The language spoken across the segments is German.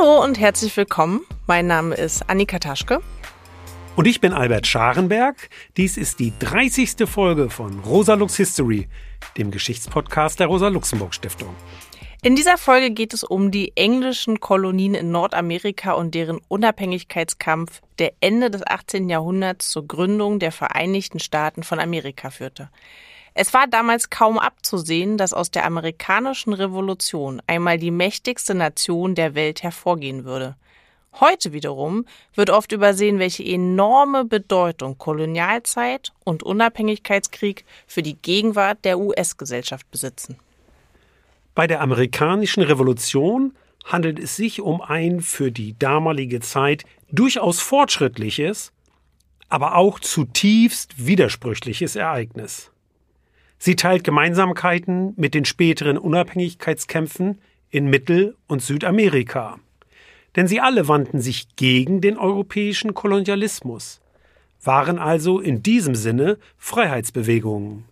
Hallo und herzlich willkommen. Mein Name ist Annika Taschke. Und ich bin Albert Scharenberg. Dies ist die 30. Folge von Rosa Lux History, dem Geschichtspodcast der Rosa-Luxemburg-Stiftung. In dieser Folge geht es um die englischen Kolonien in Nordamerika und deren Unabhängigkeitskampf, der Ende des 18. Jahrhunderts zur Gründung der Vereinigten Staaten von Amerika führte. Es war damals kaum abzusehen, dass aus der amerikanischen Revolution einmal die mächtigste Nation der Welt hervorgehen würde. Heute wiederum wird oft übersehen, welche enorme Bedeutung Kolonialzeit und Unabhängigkeitskrieg für die Gegenwart der US-Gesellschaft besitzen. Bei der amerikanischen Revolution handelt es sich um ein für die damalige Zeit durchaus fortschrittliches, aber auch zutiefst widersprüchliches Ereignis. Sie teilt Gemeinsamkeiten mit den späteren Unabhängigkeitskämpfen in Mittel- und Südamerika. Denn sie alle wandten sich gegen den europäischen Kolonialismus, waren also in diesem Sinne Freiheitsbewegungen.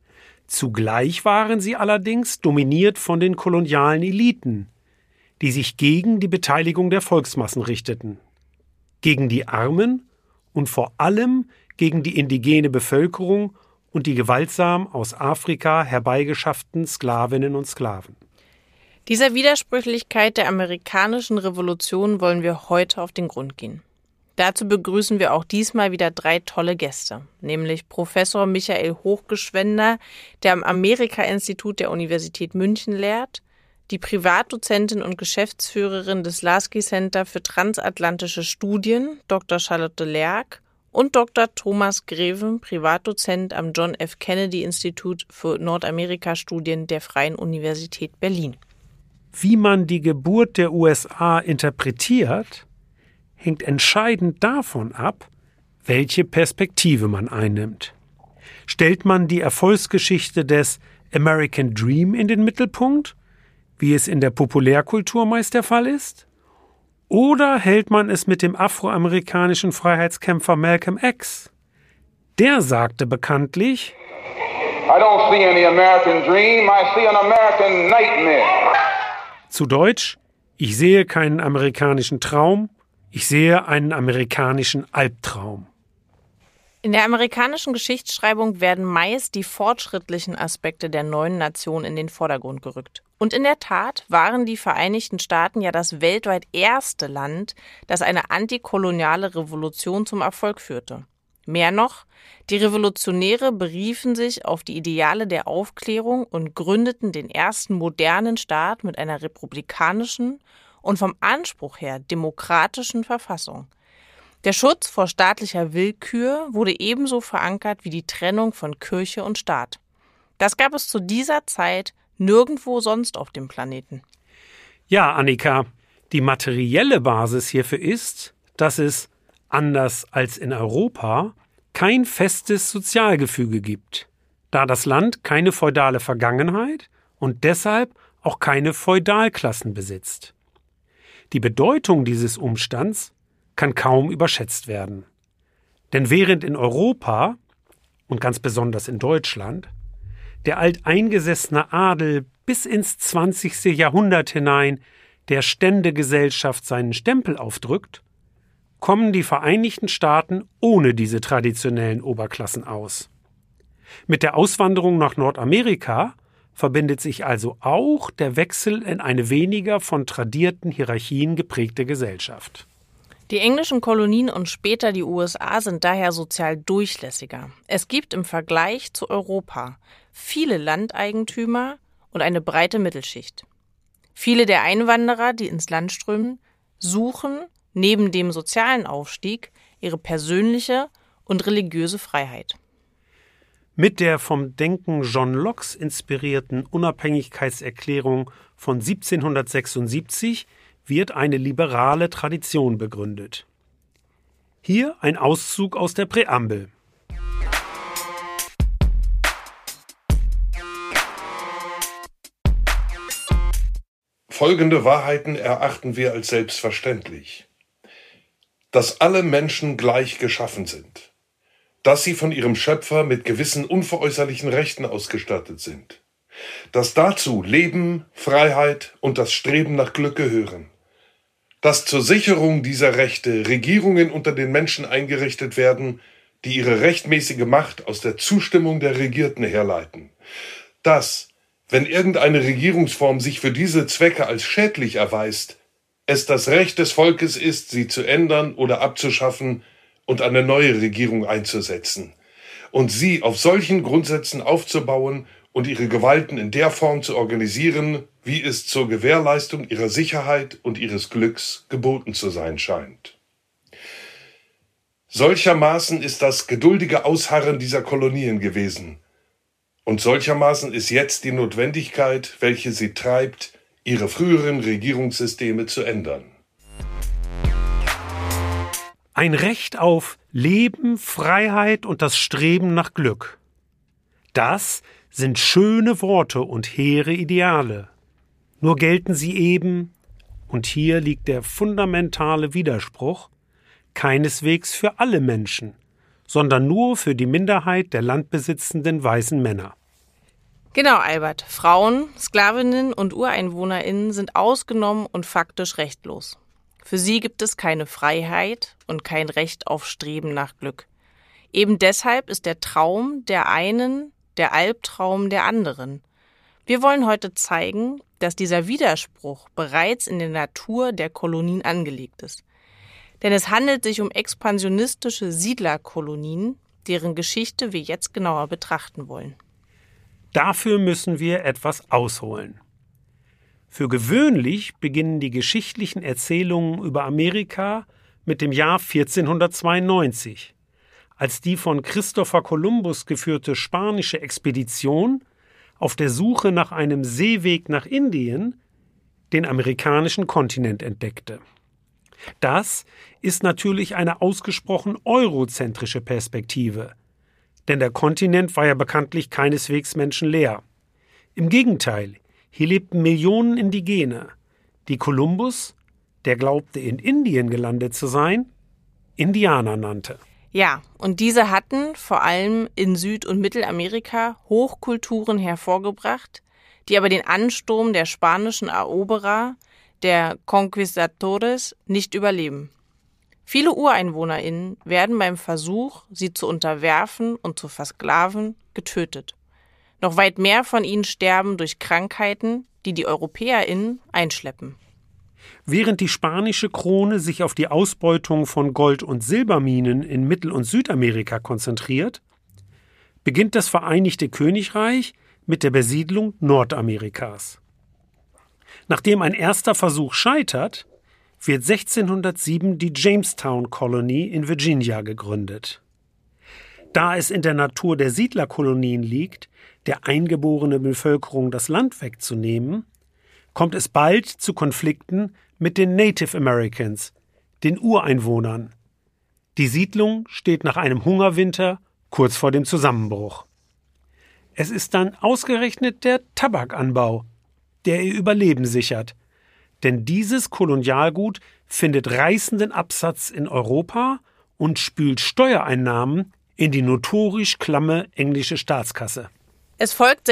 Zugleich waren sie allerdings dominiert von den kolonialen Eliten, die sich gegen die Beteiligung der Volksmassen richteten, gegen die Armen und vor allem gegen die indigene Bevölkerung und die gewaltsam aus Afrika herbeigeschafften Sklavinnen und Sklaven. Dieser Widersprüchlichkeit der amerikanischen Revolution wollen wir heute auf den Grund gehen. Dazu begrüßen wir auch diesmal wieder 3 tolle Gäste, nämlich Professor Michael Hochgeschwender, der am Amerika-Institut der Universität München lehrt, die Privatdozentin und Geschäftsführerin des Lasky Center für transatlantische Studien, Dr. Charlotte Lerck, und Dr. Thomas Greven, Privatdozent am John F. Kennedy Institut für Nordamerika-Studien der Freien Universität Berlin. Wie man die Geburt der USA interpretiert, hängt entscheidend davon ab, welche Perspektive man einnimmt. Stellt man die Erfolgsgeschichte des American Dream in den Mittelpunkt, wie es in der Populärkultur meist der Fall ist? Oder hält man es mit dem afroamerikanischen Freiheitskämpfer Malcolm X? Der sagte bekanntlich: I don't see any American dream, I see an American nightmare. Zu Deutsch: Ich sehe keinen amerikanischen Traum, ich sehe einen amerikanischen Albtraum. In der amerikanischen Geschichtsschreibung werden meist die fortschrittlichen Aspekte der neuen Nation in den Vordergrund gerückt. Und in der Tat waren die Vereinigten Staaten ja das weltweit erste Land, das eine antikoloniale Revolution zum Erfolg führte. Mehr noch, die Revolutionäre beriefen sich auf die Ideale der Aufklärung und gründeten den ersten modernen Staat mit einer republikanischen und vom Anspruch her demokratischen Verfassung. Der Schutz vor staatlicher Willkür wurde ebenso verankert wie die Trennung von Kirche und Staat. Das gab es zu dieser Zeit nirgendwo sonst auf dem Planeten. Ja, Annika, die materielle Basis hierfür ist, dass es, anders als in Europa, kein festes Sozialgefüge gibt, da das Land keine feudale Vergangenheit und deshalb auch keine Feudalklassen besitzt. Die Bedeutung dieses Umstands kann kaum überschätzt werden. Denn während in Europa, und ganz besonders in Deutschland, der alteingesessene Adel bis ins 20. Jahrhundert hinein der Ständegesellschaft seinen Stempel aufdrückt, kommen die Vereinigten Staaten ohne diese traditionellen Oberklassen aus. Mit der Auswanderung nach Nordamerika verbindet sich also auch der Wechsel in eine weniger von tradierten Hierarchien geprägte Gesellschaft. Die englischen Kolonien und später die USA sind daher sozial durchlässiger. Es gibt im Vergleich zu Europa viele Landeigentümer und eine breite Mittelschicht. Viele der Einwanderer, die ins Land strömen, suchen neben dem sozialen Aufstieg ihre persönliche und religiöse Freiheit. Mit der vom Denken John Lockes inspirierten Unabhängigkeitserklärung von 1776 wird eine liberale Tradition begründet. Hier ein Auszug aus der Präambel. Folgende Wahrheiten erachten wir als selbstverständlich: Dass alle Menschen gleich geschaffen sind, dass sie von ihrem Schöpfer mit gewissen unveräußerlichen Rechten ausgestattet sind, dass dazu Leben, Freiheit und das Streben nach Glück gehören, dass zur Sicherung dieser Rechte Regierungen unter den Menschen eingerichtet werden, die ihre rechtmäßige Macht aus der Zustimmung der Regierten herleiten. Dass, wenn irgendeine Regierungsform sich für diese Zwecke als schädlich erweist, es das Recht des Volkes ist, sie zu ändern oder abzuschaffen und eine neue Regierung einzusetzen und sie auf solchen Grundsätzen aufzubauen und ihre Gewalten in der Form zu organisieren, wie es zur Gewährleistung ihrer Sicherheit und ihres Glücks geboten zu sein scheint. Solchermaßen ist das geduldige Ausharren dieser Kolonien gewesen. Und solchermaßen ist jetzt die Notwendigkeit, welche sie treibt, ihre früheren Regierungssysteme zu ändern. Ein Recht auf Leben, Freiheit und das Streben nach Glück. Das sind schöne Worte und hehre Ideale. Nur gelten sie eben, und hier liegt der fundamentale Widerspruch, keineswegs für alle Menschen, sondern nur für die Minderheit der landbesitzenden weißen Männer. Genau, Albert. Frauen, Sklavinnen und UreinwohnerInnen sind ausgenommen und faktisch rechtlos. Für sie gibt es keine Freiheit und kein Recht auf Streben nach Glück. Eben deshalb ist der Traum der einen der Albtraum der anderen. Wir wollen heute zeigen, dass dieser Widerspruch bereits in der Natur der Kolonien angelegt ist. Denn es handelt sich um expansionistische Siedlerkolonien, deren Geschichte wir jetzt genauer betrachten wollen. Dafür müssen wir etwas ausholen. Für gewöhnlich beginnen die geschichtlichen Erzählungen über Amerika mit dem Jahr 1492, als die von Christopher Columbus geführte spanische Expedition auf der Suche nach einem Seeweg nach Indien den amerikanischen Kontinent entdeckte. Das ist natürlich eine ausgesprochen eurozentrische Perspektive, denn der Kontinent war ja bekanntlich keineswegs menschenleer. Im Gegenteil, hier lebten Millionen Indigene, die Kolumbus, der glaubte in Indien gelandet zu sein, Indianer nannte. Ja, und diese hatten vor allem in Süd- und Mittelamerika Hochkulturen hervorgebracht, die aber den Ansturm der spanischen Eroberer, der Conquistadores, nicht überleben. Viele UreinwohnerInnen werden beim Versuch, sie zu unterwerfen und zu versklaven, getötet. Noch weit mehr von ihnen sterben durch Krankheiten, die die EuropäerInnen einschleppen. Während die spanische Krone sich auf die Ausbeutung von Gold- und Silberminen in Mittel- und Südamerika konzentriert, beginnt das Vereinigte Königreich mit der Besiedlung Nordamerikas. Nachdem ein erster Versuch scheitert, wird 1607 die Jamestown Colony in Virginia gegründet. Da es in der Natur der Siedlerkolonien liegt, der eingeborenen Bevölkerung das Land wegzunehmen, kommt es bald zu Konflikten mit den Native Americans, den Ureinwohnern. Die Siedlung steht nach einem Hungerwinter kurz vor dem Zusammenbruch. Es ist dann ausgerechnet der Tabakanbau, der ihr Überleben sichert. Denn dieses Kolonialgut findet reißenden Absatz in Europa und spült Steuereinnahmen in die notorisch klamme englische Staatskasse. Es folgt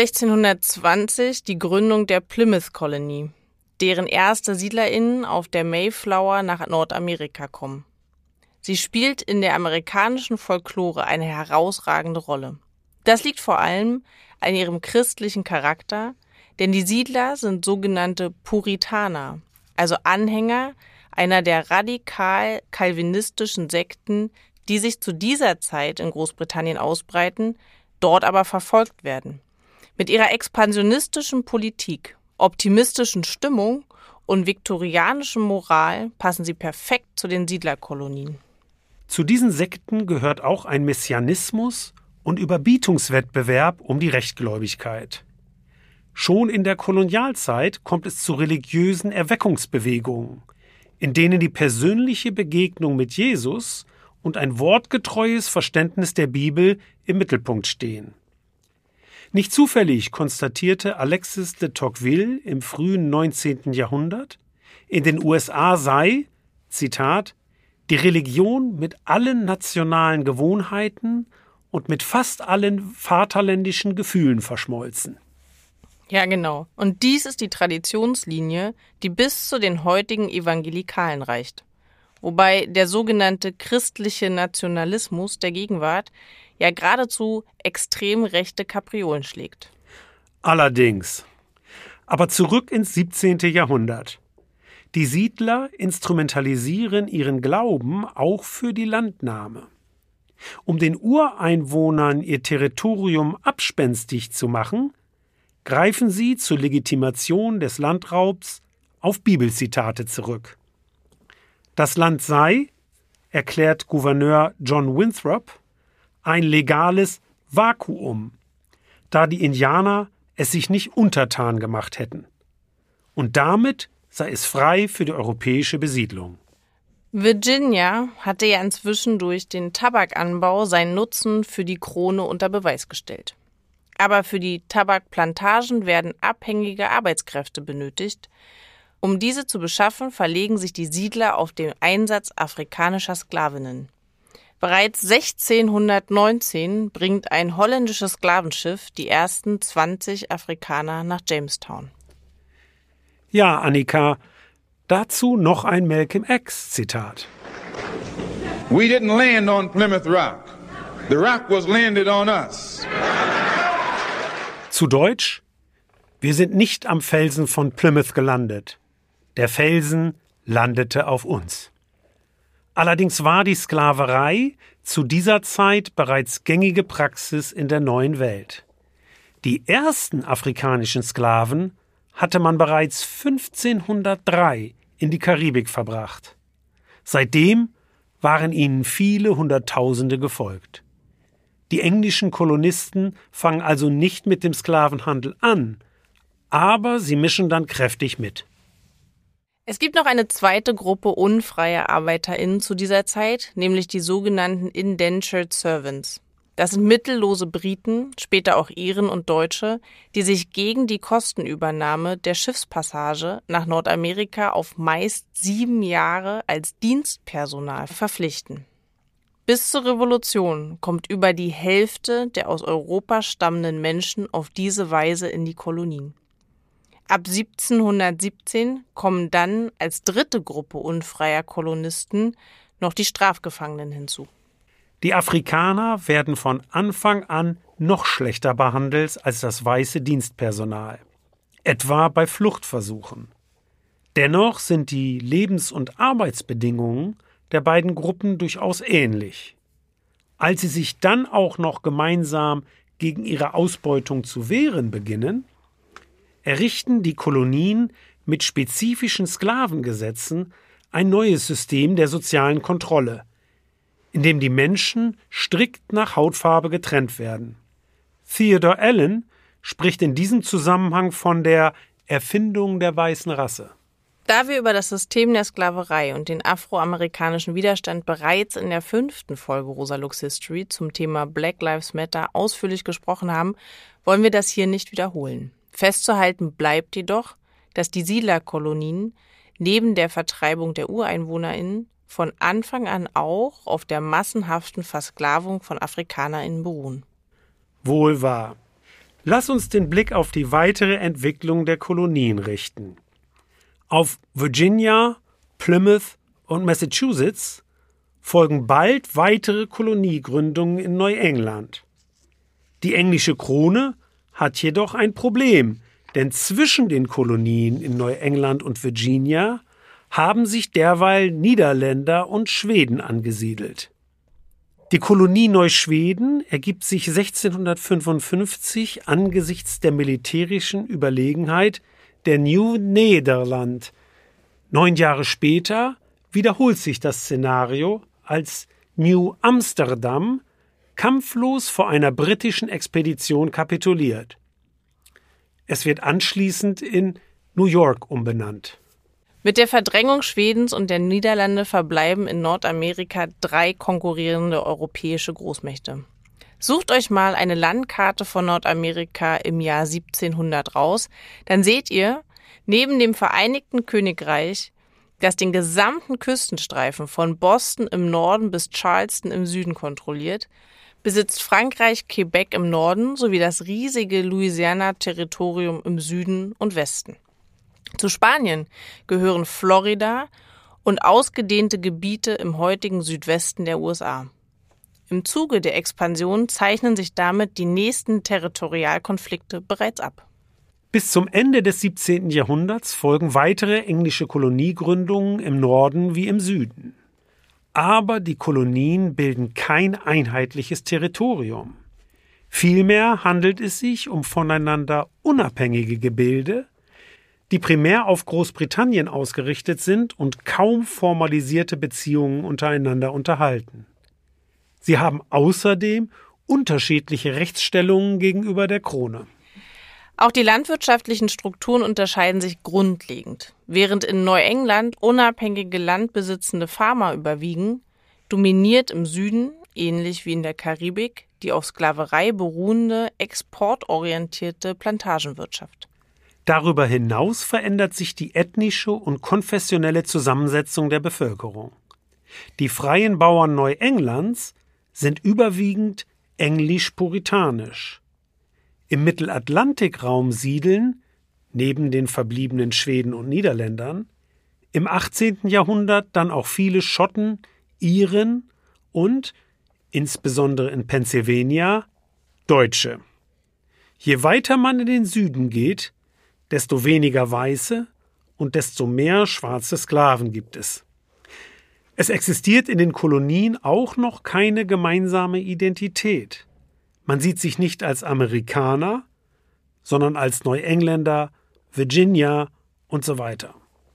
1620 die Gründung der Plymouth-Kolonie, deren erste SiedlerInnen auf der Mayflower nach Nordamerika kommen. Sie spielt in der amerikanischen Folklore eine herausragende Rolle. Das liegt vor allem an ihrem christlichen Charakter, denn die Siedler sind sogenannte Puritaner, also Anhänger einer der radikal kalvinistischen Sekten, die sich zu dieser Zeit in Großbritannien ausbreiten, dort aber verfolgt werden. Mit ihrer expansionistischen Politik, optimistischen Stimmung und viktorianischen Moral passen sie perfekt zu den Siedlerkolonien. Zu diesen Sekten gehört auch ein Messianismus und Überbietungswettbewerb um die Rechtgläubigkeit. Schon in der Kolonialzeit kommt es zu religiösen Erweckungsbewegungen, in denen die persönliche Begegnung mit Jesus und ein wortgetreues Verständnis der Bibel im Mittelpunkt stehen. Nicht zufällig konstatierte Alexis de Tocqueville im frühen 19. Jahrhundert, in den USA sei, Zitat, die Religion mit allen nationalen Gewohnheiten und mit fast allen vaterländischen Gefühlen verschmolzen. Ja, genau. Und dies ist die Traditionslinie, die bis zu den heutigen Evangelikalen reicht. Wobei der sogenannte christliche Nationalismus der Gegenwart ja geradezu extrem rechte Kapriolen schlägt. Allerdings. Aber zurück ins 17. Jahrhundert. Die Siedler instrumentalisieren ihren Glauben auch für die Landnahme. Um den Ureinwohnern ihr Territorium abspenstig zu machen, greifen sie zur Legitimation des Landraubs auf Bibelzitate zurück. Das Land sei, erklärt Gouverneur John Winthrop, ein legales Vakuum, da die Indianer es sich nicht untertan gemacht hätten. Und damit sei es frei für die europäische Besiedlung. Virginia hatte ja inzwischen durch den Tabakanbau seinen Nutzen für die Krone unter Beweis gestellt. Aber für die Tabakplantagen werden abhängige Arbeitskräfte benötigt. Um diese zu beschaffen, verlegen sich die Siedler auf den Einsatz afrikanischer Sklavinnen. Bereits 1619 bringt ein holländisches Sklavenschiff die ersten 20 Afrikaner nach Jamestown. Ja, Annika, dazu noch ein Malcolm X-Zitat. We didn't land on Plymouth Rock. The rock was landed on us. Zu Deutsch: Wir sind nicht am Felsen von Plymouth gelandet. Der Felsen landete auf uns. Allerdings war die Sklaverei zu dieser Zeit bereits gängige Praxis in der neuen Welt. Die ersten afrikanischen Sklaven hatte man bereits 1503 in die Karibik verbracht. Seitdem waren ihnen viele Hunderttausende gefolgt. Die englischen Kolonisten fangen also nicht mit dem Sklavenhandel an, aber sie mischen dann kräftig mit. Es gibt noch eine zweite Gruppe unfreier ArbeiterInnen zu dieser Zeit, nämlich die sogenannten Indentured Servants. Das sind mittellose Briten, später auch Iren und Deutsche, die sich gegen die Kostenübernahme der Schiffspassage nach Nordamerika auf meist 7 Jahre als Dienstpersonal verpflichten. Bis zur Revolution kommt über die Hälfte der aus Europa stammenden Menschen auf diese Weise in die Kolonien. Ab 1717 kommen dann als dritte Gruppe unfreier Kolonisten noch die Strafgefangenen hinzu. Die Afrikaner werden von Anfang an noch schlechter behandelt als das weiße Dienstpersonal, etwa bei Fluchtversuchen. Dennoch sind die Lebens- und Arbeitsbedingungen der beiden Gruppen durchaus ähnlich. Als sie sich dann auch noch gemeinsam gegen ihre Ausbeutung zu wehren beginnen, errichten die Kolonien mit spezifischen Sklavengesetzen ein neues System der sozialen Kontrolle, in dem die Menschen strikt nach Hautfarbe getrennt werden. Theodore Allen spricht in diesem Zusammenhang von der Erfindung der weißen Rasse. Da wir über das System der Sklaverei und den afroamerikanischen Widerstand bereits in der 5. Folge Rosa Lux History zum Thema Black Lives Matter ausführlich gesprochen haben, wollen wir das hier nicht wiederholen. Festzuhalten bleibt jedoch, dass die Siedlerkolonien neben der Vertreibung der UreinwohnerInnen von Anfang an auch auf der massenhaften Versklavung von AfrikanerInnen beruhen. Wohl wahr. Lass uns den Blick auf die weitere Entwicklung der Kolonien richten. Auf Virginia, Plymouth und Massachusetts folgen bald weitere Koloniegründungen in Neuengland. Die englische Krone hat jedoch ein Problem, denn zwischen den Kolonien in Neuengland und Virginia haben sich derweil Niederländer und Schweden angesiedelt. Die Kolonie Neuschweden ergibt sich 1655 angesichts der militärischen Überlegenheit der Nieuw Nederland. 9 Jahre später wiederholt sich das Szenario, als New Amsterdam kampflos vor einer britischen Expedition kapituliert. Es wird anschließend in New York umbenannt. Mit der Verdrängung Schwedens und der Niederlande verbleiben in Nordamerika 3 konkurrierende europäische Großmächte. Sucht euch mal eine Landkarte von Nordamerika im Jahr 1700 raus, dann seht ihr, neben dem Vereinigten Königreich, das den gesamten Küstenstreifen von Boston im Norden bis Charleston im Süden kontrolliert, besitzt Frankreich Quebec im Norden sowie das riesige Louisiana-Territorium im Süden und Westen. Zu Spanien gehören Florida und ausgedehnte Gebiete im heutigen Südwesten der USA. Im Zuge der Expansion zeichnen sich damit die nächsten Territorialkonflikte bereits ab. Bis zum Ende des 17. Jahrhunderts folgen weitere englische Koloniegründungen im Norden wie im Süden. Aber die Kolonien bilden kein einheitliches Territorium. Vielmehr handelt es sich um voneinander unabhängige Gebilde, die primär auf Großbritannien ausgerichtet sind und kaum formalisierte Beziehungen untereinander unterhalten. Sie haben außerdem unterschiedliche Rechtsstellungen gegenüber der Krone. Auch die landwirtschaftlichen Strukturen unterscheiden sich grundlegend. Während in Neuengland unabhängige landbesitzende Farmer überwiegen, dominiert im Süden, ähnlich wie in der Karibik, die auf Sklaverei beruhende, exportorientierte Plantagenwirtschaft. Darüber hinaus verändert sich die ethnische und konfessionelle Zusammensetzung der Bevölkerung. Die freien Bauern Neuenglands sind überwiegend englisch-puritanisch. Im Mittelatlantikraum siedeln, neben den verbliebenen Schweden und Niederländern, im 18. Jahrhundert dann auch viele Schotten, Iren und, insbesondere in Pennsylvania, Deutsche. Je weiter man in den Süden geht, desto weniger Weiße und desto mehr schwarze Sklaven gibt es. Es existiert in den Kolonien auch noch keine gemeinsame Identität. Man sieht sich nicht als Amerikaner, sondern als Neuengländer, Virginia und so weiter.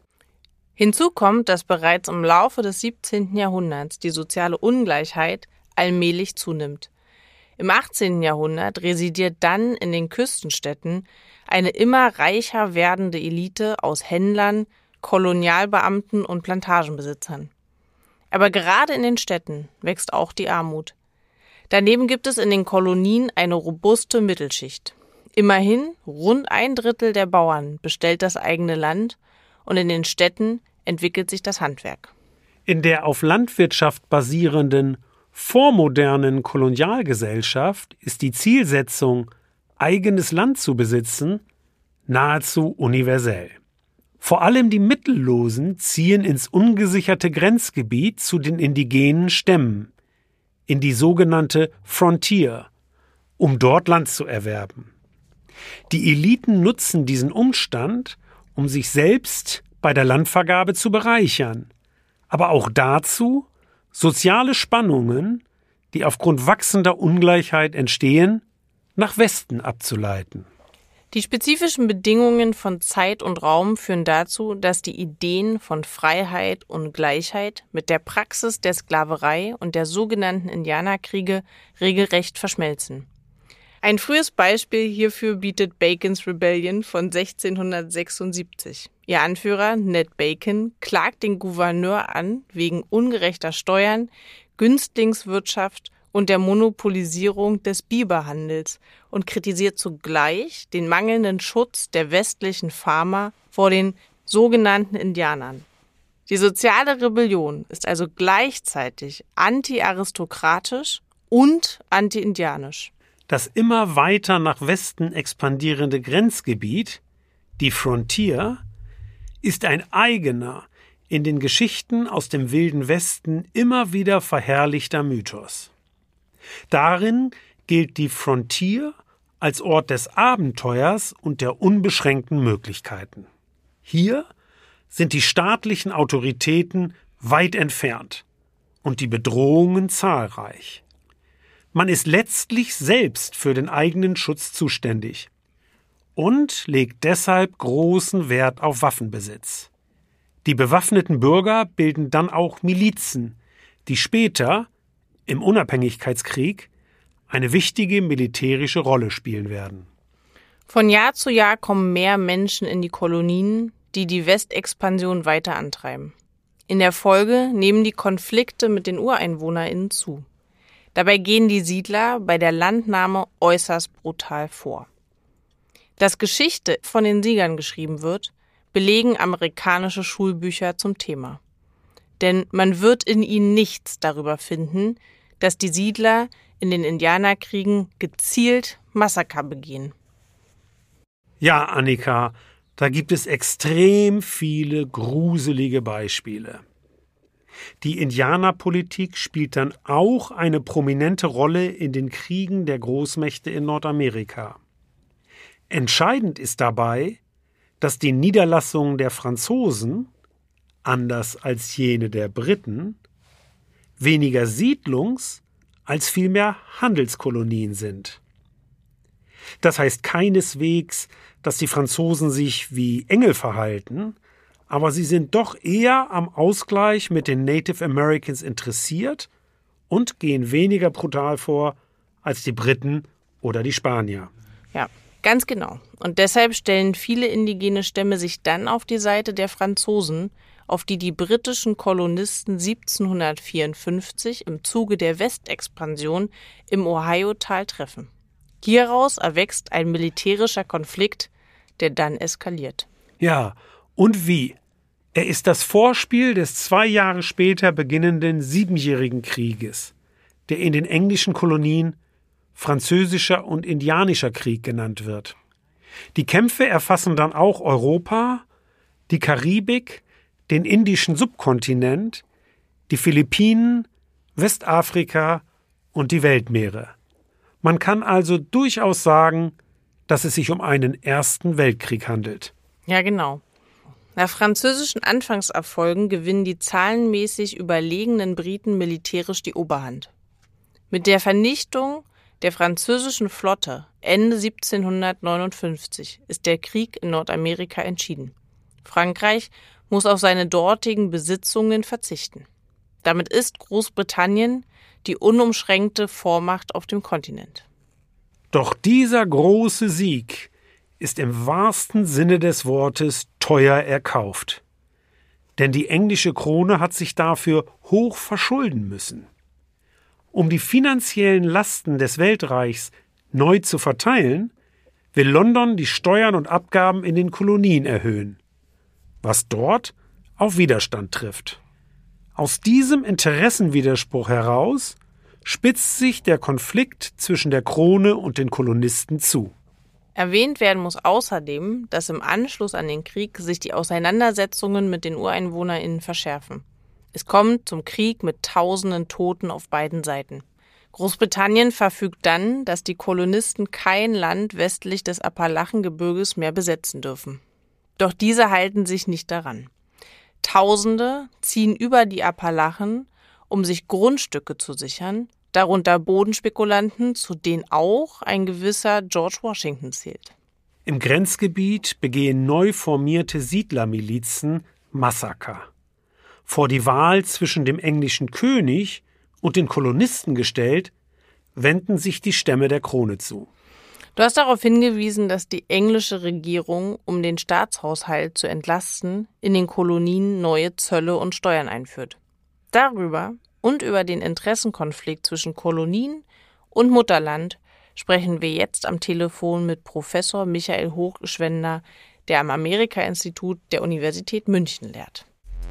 Hinzu kommt, dass bereits im Laufe des 17. Jahrhunderts die soziale Ungleichheit allmählich zunimmt. Im 18. Jahrhundert residiert dann in den Küstenstädten eine immer reicher werdende Elite aus Händlern, Kolonialbeamten und Plantagenbesitzern. Aber gerade in den Städten wächst auch die Armut. Daneben gibt es in den Kolonien eine robuste Mittelschicht. Immerhin rund 1/3 der Bauern bestellt das eigene Land und in den Städten entwickelt sich das Handwerk. In der auf Landwirtschaft basierenden, vormodernen Kolonialgesellschaft ist die Zielsetzung, eigenes Land zu besitzen, nahezu universell. Vor allem die Mittellosen ziehen ins ungesicherte Grenzgebiet zu den indigenen Stämmen, in die sogenannte Frontier, um dort Land zu erwerben. Die Eliten nutzen diesen Umstand, um sich selbst bei der Landvergabe zu bereichern, aber auch dazu, soziale Spannungen, die aufgrund wachsender Ungleichheit entstehen, nach Westen abzuleiten. Die spezifischen Bedingungen von Zeit und Raum führen dazu, dass die Ideen von Freiheit und Gleichheit mit der Praxis der Sklaverei und der sogenannten Indianerkriege regelrecht verschmelzen. Ein frühes Beispiel hierfür bietet Bacons Rebellion von 1676. Ihr Anführer, Ned Bacon, klagt den Gouverneur an wegen ungerechter Steuern, Günstlingswirtschaft und der Monopolisierung des Biberhandels und kritisiert zugleich den mangelnden Schutz der westlichen Farmer vor den sogenannten Indianern. Die soziale Rebellion ist also gleichzeitig anti-aristokratisch und anti-indianisch. Das immer weiter nach Westen expandierende Grenzgebiet, die Frontier, ist ein eigener, in den Geschichten aus dem Wilden Westen immer wieder verherrlichter Mythos. Darin gilt die Frontier als Ort des Abenteuers und der unbeschränkten Möglichkeiten. Hier sind die staatlichen Autoritäten weit entfernt und die Bedrohungen zahlreich. Man ist letztlich selbst für den eigenen Schutz zuständig und legt deshalb großen Wert auf Waffenbesitz. Die bewaffneten Bürger bilden dann auch Milizen, die später im Unabhängigkeitskrieg eine wichtige militärische Rolle spielen werden. Von Jahr zu Jahr kommen mehr Menschen in die Kolonien, die die Westexpansion weiter antreiben. In der Folge nehmen die Konflikte mit den UreinwohnerInnen zu. Dabei gehen die Siedler bei der Landnahme äußerst brutal vor. Dass Geschichte von den Siegern geschrieben wird, belegen amerikanische Schulbücher zum Thema. Denn man wird in ihnen nichts darüber finden, dass die Siedler in den Indianerkriegen gezielt Massaker begehen. Ja, Annika, da gibt es extrem viele gruselige Beispiele. Die Indianerpolitik spielt dann auch eine prominente Rolle in den Kriegen der Großmächte in Nordamerika. Entscheidend ist dabei, dass die Niederlassungen der Franzosen, anders als jene der Briten, weniger Siedlungs- als vielmehr Handelskolonien sind. Das heißt keineswegs, dass die Franzosen sich wie Engel verhalten, aber sie sind doch eher am Ausgleich mit den Native Americans interessiert und gehen weniger brutal vor als die Briten oder die Spanier. Ja, ganz genau. Und deshalb stellen viele indigene Stämme sich dann auf die Seite der Franzosen, auf die die britischen Kolonisten 1754 im Zuge der Westexpansion im Ohio-Tal treffen. Hieraus erwächst ein militärischer Konflikt, der dann eskaliert. Ja, und wie? Er ist das Vorspiel des 2 Jahre später beginnenden Siebenjährigen Krieges, der in den englischen Kolonien Französischer und Indianischer Krieg genannt wird. Die Kämpfe erfassen dann auch Europa, die Karibik, den indischen Subkontinent, die Philippinen, Westafrika und die Weltmeere. Man kann also durchaus sagen, dass es sich um einen Ersten Weltkrieg handelt. Ja, genau. Nach französischen Anfangserfolgen gewinnen die zahlenmäßig überlegenen Briten militärisch die Oberhand. Mit der Vernichtung der französischen Flotte Ende 1759 ist der Krieg in Nordamerika entschieden. Frankreich muss auf seine dortigen Besitzungen verzichten. Damit ist Großbritannien die unumschränkte Vormacht auf dem Kontinent. Doch dieser große Sieg ist im wahrsten Sinne des Wortes teuer erkauft. Denn die englische Krone hat sich dafür hoch verschulden müssen. Um die finanziellen Lasten des Weltreichs neu zu verteilen, will London die Steuern und Abgaben in den Kolonien erhöhen, was dort auf Widerstand trifft. Aus diesem Interessenwiderspruch heraus spitzt sich der Konflikt zwischen der Krone und den Kolonisten zu. Erwähnt werden muss außerdem, dass im Anschluss an den Krieg sich die Auseinandersetzungen mit den UreinwohnerInnen verschärfen. Es kommt zum Krieg mit tausenden Toten auf beiden Seiten. Großbritannien verfügt dann, dass die Kolonisten kein Land westlich des Appalachengebirges mehr besetzen dürfen. Doch diese halten sich nicht daran. Tausende ziehen über die Appalachen, um sich Grundstücke zu sichern, darunter Bodenspekulanten, zu denen auch ein gewisser George Washington zählt. Im Grenzgebiet begehen neu formierte Siedlermilizen Massaker. Vor die Wahl zwischen dem englischen König und den Kolonisten gestellt, wenden sich die Stämme der Krone zu. Du hast darauf hingewiesen, dass die englische Regierung, um den Staatshaushalt zu entlasten, in den Kolonien neue Zölle und Steuern einführt. Darüber und über den Interessenkonflikt zwischen Kolonien und Mutterland sprechen wir jetzt am Telefon mit Professor Michael Hochgeschwender, der am Amerika-Institut der Universität München lehrt.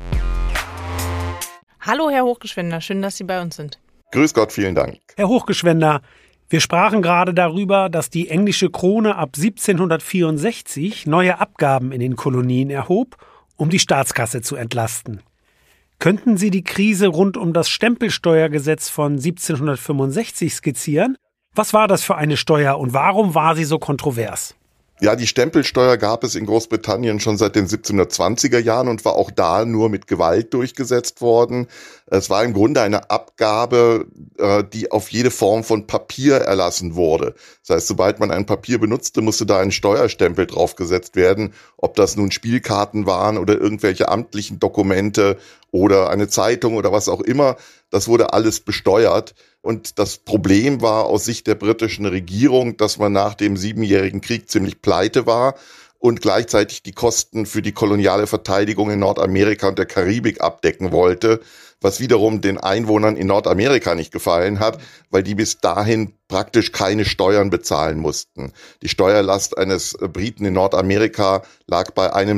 Hallo, Herr Hochgeschwender, schön, dass Sie bei uns sind. Grüß Gott, vielen Dank. Herr Hochgeschwender, wir sprachen gerade darüber, dass die englische Krone ab 1764 neue Abgaben in den Kolonien erhob, um die Staatskasse zu entlasten. Könnten Sie die Krise rund um das Stempelsteuergesetz von 1765 skizzieren? Was war das für eine Steuer und warum war sie so kontrovers? Ja, die Stempelsteuer gab es in Großbritannien schon seit den 1720er Jahren und war auch da nur mit Gewalt durchgesetzt worden. Es war im Grunde eine Abgabe, die auf jede Form von Papier erlassen wurde. Das heißt, sobald man ein Papier benutzte, musste da ein Steuerstempel draufgesetzt werden, ob das nun Spielkarten waren oder irgendwelche amtlichen Dokumente oder eine Zeitung oder was auch immer. Das wurde alles besteuert. Und das Problem war aus Sicht der britischen Regierung, dass man nach dem Siebenjährigen Krieg ziemlich pleite war und gleichzeitig die Kosten für die koloniale Verteidigung in Nordamerika und der Karibik abdecken wollte, was wiederum den Einwohnern in Nordamerika nicht gefallen hat, weil die bis dahin praktisch keine Steuern bezahlen mussten. Die Steuerlast eines Briten in Nordamerika lag bei einem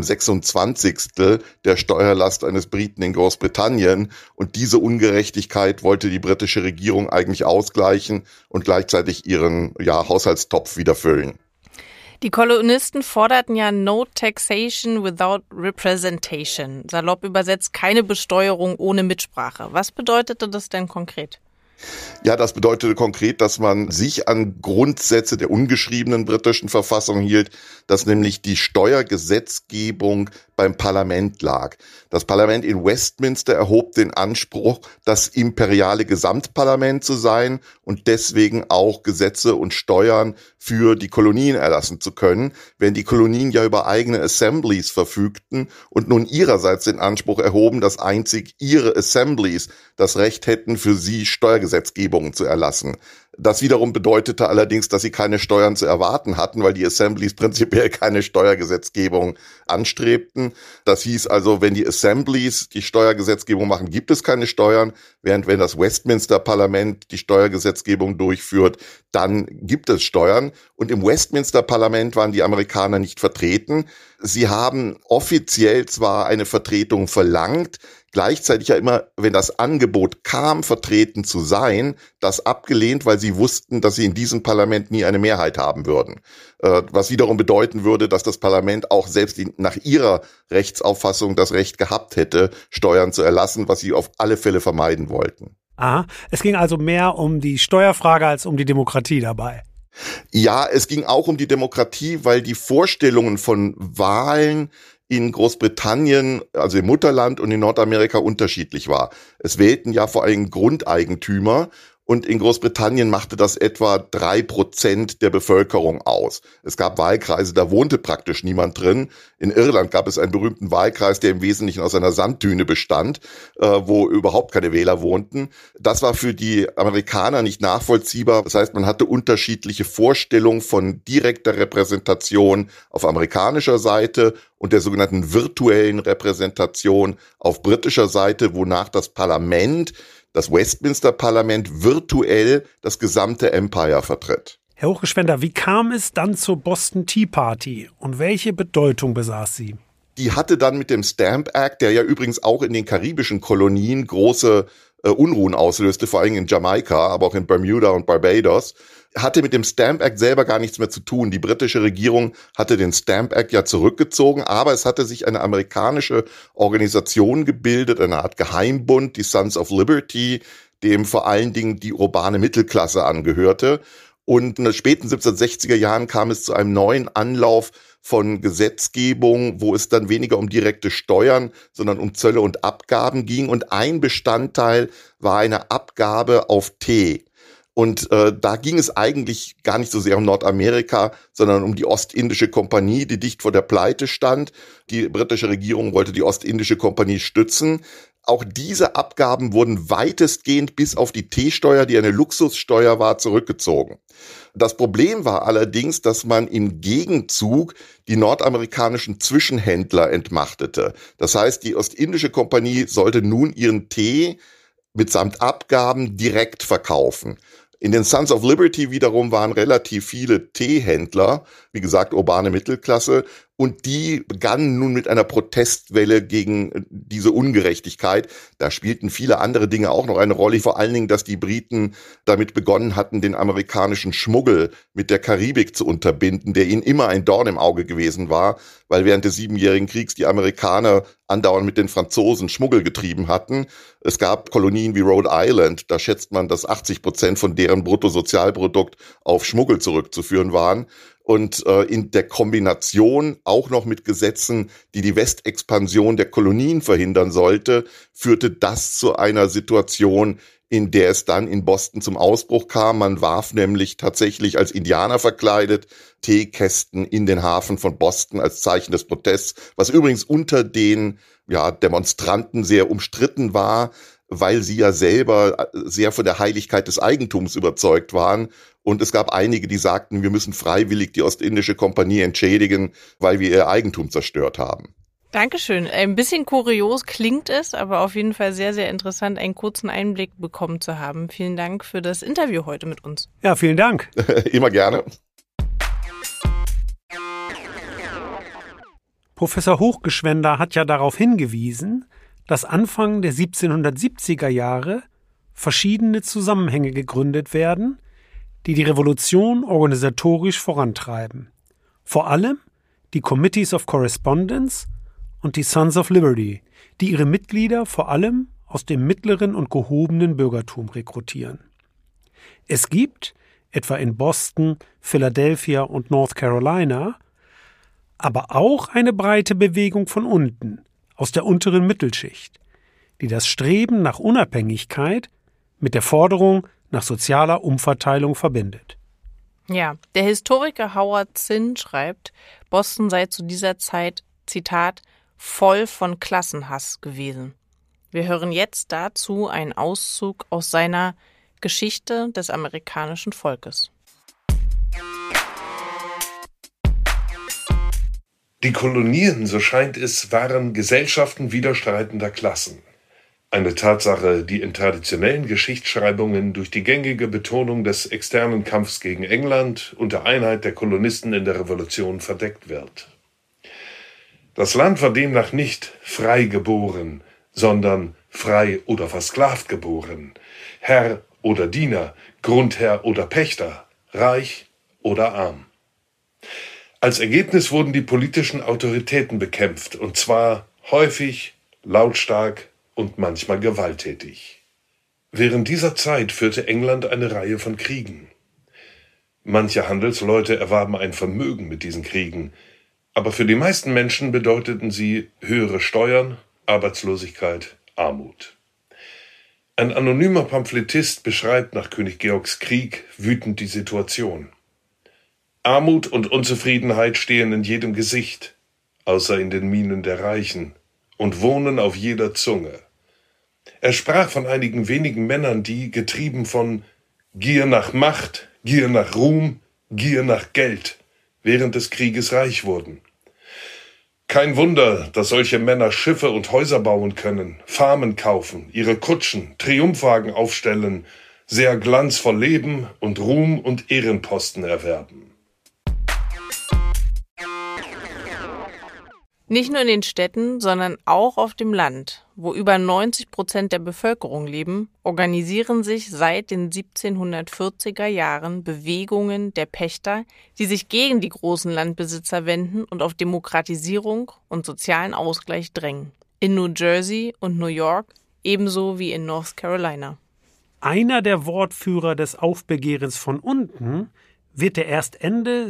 26. der Steuerlast eines Briten in Großbritannien, und diese Ungerechtigkeit wollte die britische Regierung eigentlich ausgleichen und gleichzeitig ihren Haushaltstopf wieder füllen. Die Kolonisten forderten ja No Taxation without Representation. Salopp übersetzt, keine Besteuerung ohne Mitsprache. Was bedeutete das denn konkret? Ja, das bedeutete konkret, dass man sich an Grundsätze der ungeschriebenen britischen Verfassung hielt, dass nämlich die Steuergesetzgebung beim Parlament lag. Das Parlament in Westminster erhob den Anspruch, das imperiale Gesamtparlament zu sein und deswegen auch Gesetze und Steuern für die Kolonien erlassen zu können, während die Kolonien ja über eigene Assemblies verfügten und nun ihrerseits den Anspruch erhoben, dass einzig ihre Assemblies das Recht hätten, für sie Steuergesetzgebungen zu erlassen. Das wiederum bedeutete allerdings, dass sie keine Steuern zu erwarten hatten, weil die Assemblies prinzipiell keine Steuergesetzgebung anstrebten. Das hieß also, wenn die Assemblies die Steuergesetzgebung machen, gibt es keine Steuern, während wenn das Westminster-Parlament die Steuergesetzgebung durchführt, dann gibt es Steuern. Und im Westminster-Parlament waren die Amerikaner nicht vertreten. Sie haben offiziell zwar eine Vertretung verlangt, gleichzeitig ja immer, wenn das Angebot kam, vertreten zu sein, das abgelehnt, weil sie wussten, dass sie in diesem Parlament nie eine Mehrheit haben würden. Was wiederum bedeuten würde, dass das Parlament auch selbst nach ihrer Rechtsauffassung das Recht gehabt hätte, Steuern zu erlassen, was sie auf alle Fälle vermeiden wollten. Ah, es ging also mehr um die Steuerfrage als um die Demokratie dabei. Ja, es ging auch um die Demokratie, weil die Vorstellungen von Wahlen in Großbritannien, also im Mutterland und in Nordamerika unterschiedlich war. Es wählten ja vor allem Grundeigentümer, und in Großbritannien machte das etwa 3% der Bevölkerung aus. Es gab Wahlkreise, da wohnte praktisch niemand drin. In Irland gab es einen berühmten Wahlkreis, der im Wesentlichen aus einer Sanddüne bestand, wo überhaupt keine Wähler wohnten. Das war für die Amerikaner nicht nachvollziehbar. Das heißt, man hatte unterschiedliche Vorstellungen von direkter Repräsentation auf amerikanischer Seite und der sogenannten virtuellen Repräsentation auf britischer Seite, wonach das Westminster-Parlament virtuell das gesamte Empire vertritt. Herr Hochgeschwender, wie kam es dann zur Boston Tea Party und welche Bedeutung besaß sie? Die hatte dann mit dem Stamp Act, der ja übrigens auch in den karibischen Kolonien große Unruhen auslöste, vor allem in Jamaika, aber auch in Bermuda und Barbados, hatte mit dem Stamp Act selber gar nichts mehr zu tun. Die britische Regierung hatte den Stamp Act ja zurückgezogen, aber es hatte sich eine amerikanische Organisation gebildet, eine Art Geheimbund, die Sons of Liberty, dem vor allen Dingen die urbane Mittelklasse angehörte. Und in den späten 1760er Jahren kam es zu einem neuen Anlauf von Gesetzgebung, wo es dann weniger um direkte Steuern, sondern um Zölle und Abgaben ging. Und ein Bestandteil war eine Abgabe auf Tee. Und da ging es eigentlich gar nicht so sehr um Nordamerika, sondern um die Ostindische Kompanie, die dicht vor der Pleite stand. Die britische Regierung wollte die Ostindische Kompanie stützen. Auch diese Abgaben wurden weitestgehend bis auf die Teesteuer, die eine Luxussteuer war, zurückgezogen. Das Problem war allerdings, dass man im Gegenzug die nordamerikanischen Zwischenhändler entmachtete. Das heißt, die Ostindische Kompanie sollte nun ihren Tee mitsamt Abgaben direkt verkaufen. In den Sons of Liberty wiederum waren relativ viele Teehändler, wie gesagt, urbane Mittelklasse, und die begannen nun mit einer Protestwelle gegen diese Ungerechtigkeit. Da spielten viele andere Dinge auch noch eine Rolle, vor allen Dingen, dass die Briten damit begonnen hatten, den amerikanischen Schmuggel mit der Karibik zu unterbinden, der ihnen immer ein Dorn im Auge gewesen war, weil während des Siebenjährigen Kriegs die Amerikaner andauernd mit den Franzosen Schmuggel getrieben hatten. Es gab Kolonien wie Rhode Island, da schätzt man, dass 80% von deren Bruttosozialprodukt auf Schmuggel zurückzuführen waren. Und in der Kombination auch noch mit Gesetzen, die die Westexpansion der Kolonien verhindern sollte, führte das zu einer Situation, in der es dann in Boston zum Ausbruch kam. Man warf nämlich tatsächlich als Indianer verkleidet Teekästen in den Hafen von Boston als Zeichen des Protests, was übrigens unter den Demonstranten sehr umstritten war, weil sie ja selber sehr von der Heiligkeit des Eigentums überzeugt waren Und es gab einige, die sagten, wir müssen freiwillig die Ostindische Kompanie entschädigen, weil wir ihr Eigentum zerstört haben. Dankeschön. Ein bisschen kurios klingt es, aber auf jeden Fall sehr, sehr interessant, einen kurzen Einblick bekommen zu haben. Vielen Dank für das Interview heute mit uns. Ja, vielen Dank. Immer gerne. Professor Hochgeschwender hat ja darauf hingewiesen, dass Anfang der 1770er Jahre verschiedene Zusammenhänge gegründet werden, die die Revolution organisatorisch vorantreiben. Vor allem die Committees of Correspondence und die Sons of Liberty, die ihre Mitglieder vor allem aus dem mittleren und gehobenen Bürgertum rekrutieren. Es gibt, etwa in Boston, Philadelphia und North Carolina, aber auch eine breite Bewegung von unten, aus der unteren Mittelschicht, die das Streben nach Unabhängigkeit mit der Forderung nach sozialer Umverteilung verbindet. Ja, der Historiker Howard Zinn schreibt, Boston sei zu dieser Zeit, Zitat, voll von Klassenhass gewesen. Wir hören jetzt dazu einen Auszug aus seiner Geschichte des amerikanischen Volkes. Die Kolonien, so scheint es, waren Gesellschaften widerstreitender Klassen. Eine Tatsache, die in traditionellen Geschichtsschreibungen durch die gängige Betonung des externen Kampfs gegen England und der Einheit der Kolonisten in der Revolution verdeckt wird. Das Land war demnach nicht frei geboren, sondern frei oder versklavt geboren, Herr oder Diener, Grundherr oder Pächter, reich oder arm. Als Ergebnis wurden die politischen Autoritäten bekämpft, und zwar häufig, lautstark und manchmal gewalttätig. Während dieser Zeit führte England eine Reihe von Kriegen. Manche Handelsleute erwarben ein Vermögen mit diesen Kriegen, aber für die meisten Menschen bedeuteten sie höhere Steuern, Arbeitslosigkeit, Armut. Ein anonymer Pamphletist beschreibt nach König Georgs Krieg wütend die Situation. Armut und Unzufriedenheit stehen in jedem Gesicht, außer in den Mienen der Reichen, und wohnen auf jeder Zunge. Er sprach von einigen wenigen Männern, die, getrieben von Gier nach Macht, Gier nach Ruhm, Gier nach Geld, während des Krieges reich wurden. Kein Wunder, dass solche Männer Schiffe und Häuser bauen können, Farmen kaufen, ihre Kutschen, Triumphwagen aufstellen, sehr glanzvoll leben und Ruhm und Ehrenposten erwerben. Nicht nur in den Städten, sondern auch auf dem Land, wo über 90% der Bevölkerung leben, organisieren sich seit den 1740er Jahren Bewegungen der Pächter, die sich gegen die großen Landbesitzer wenden und auf Demokratisierung und sozialen Ausgleich drängen. In New Jersey und New York, ebenso wie in North Carolina. Einer der Wortführer des Aufbegehrens von unten wird der erst Ende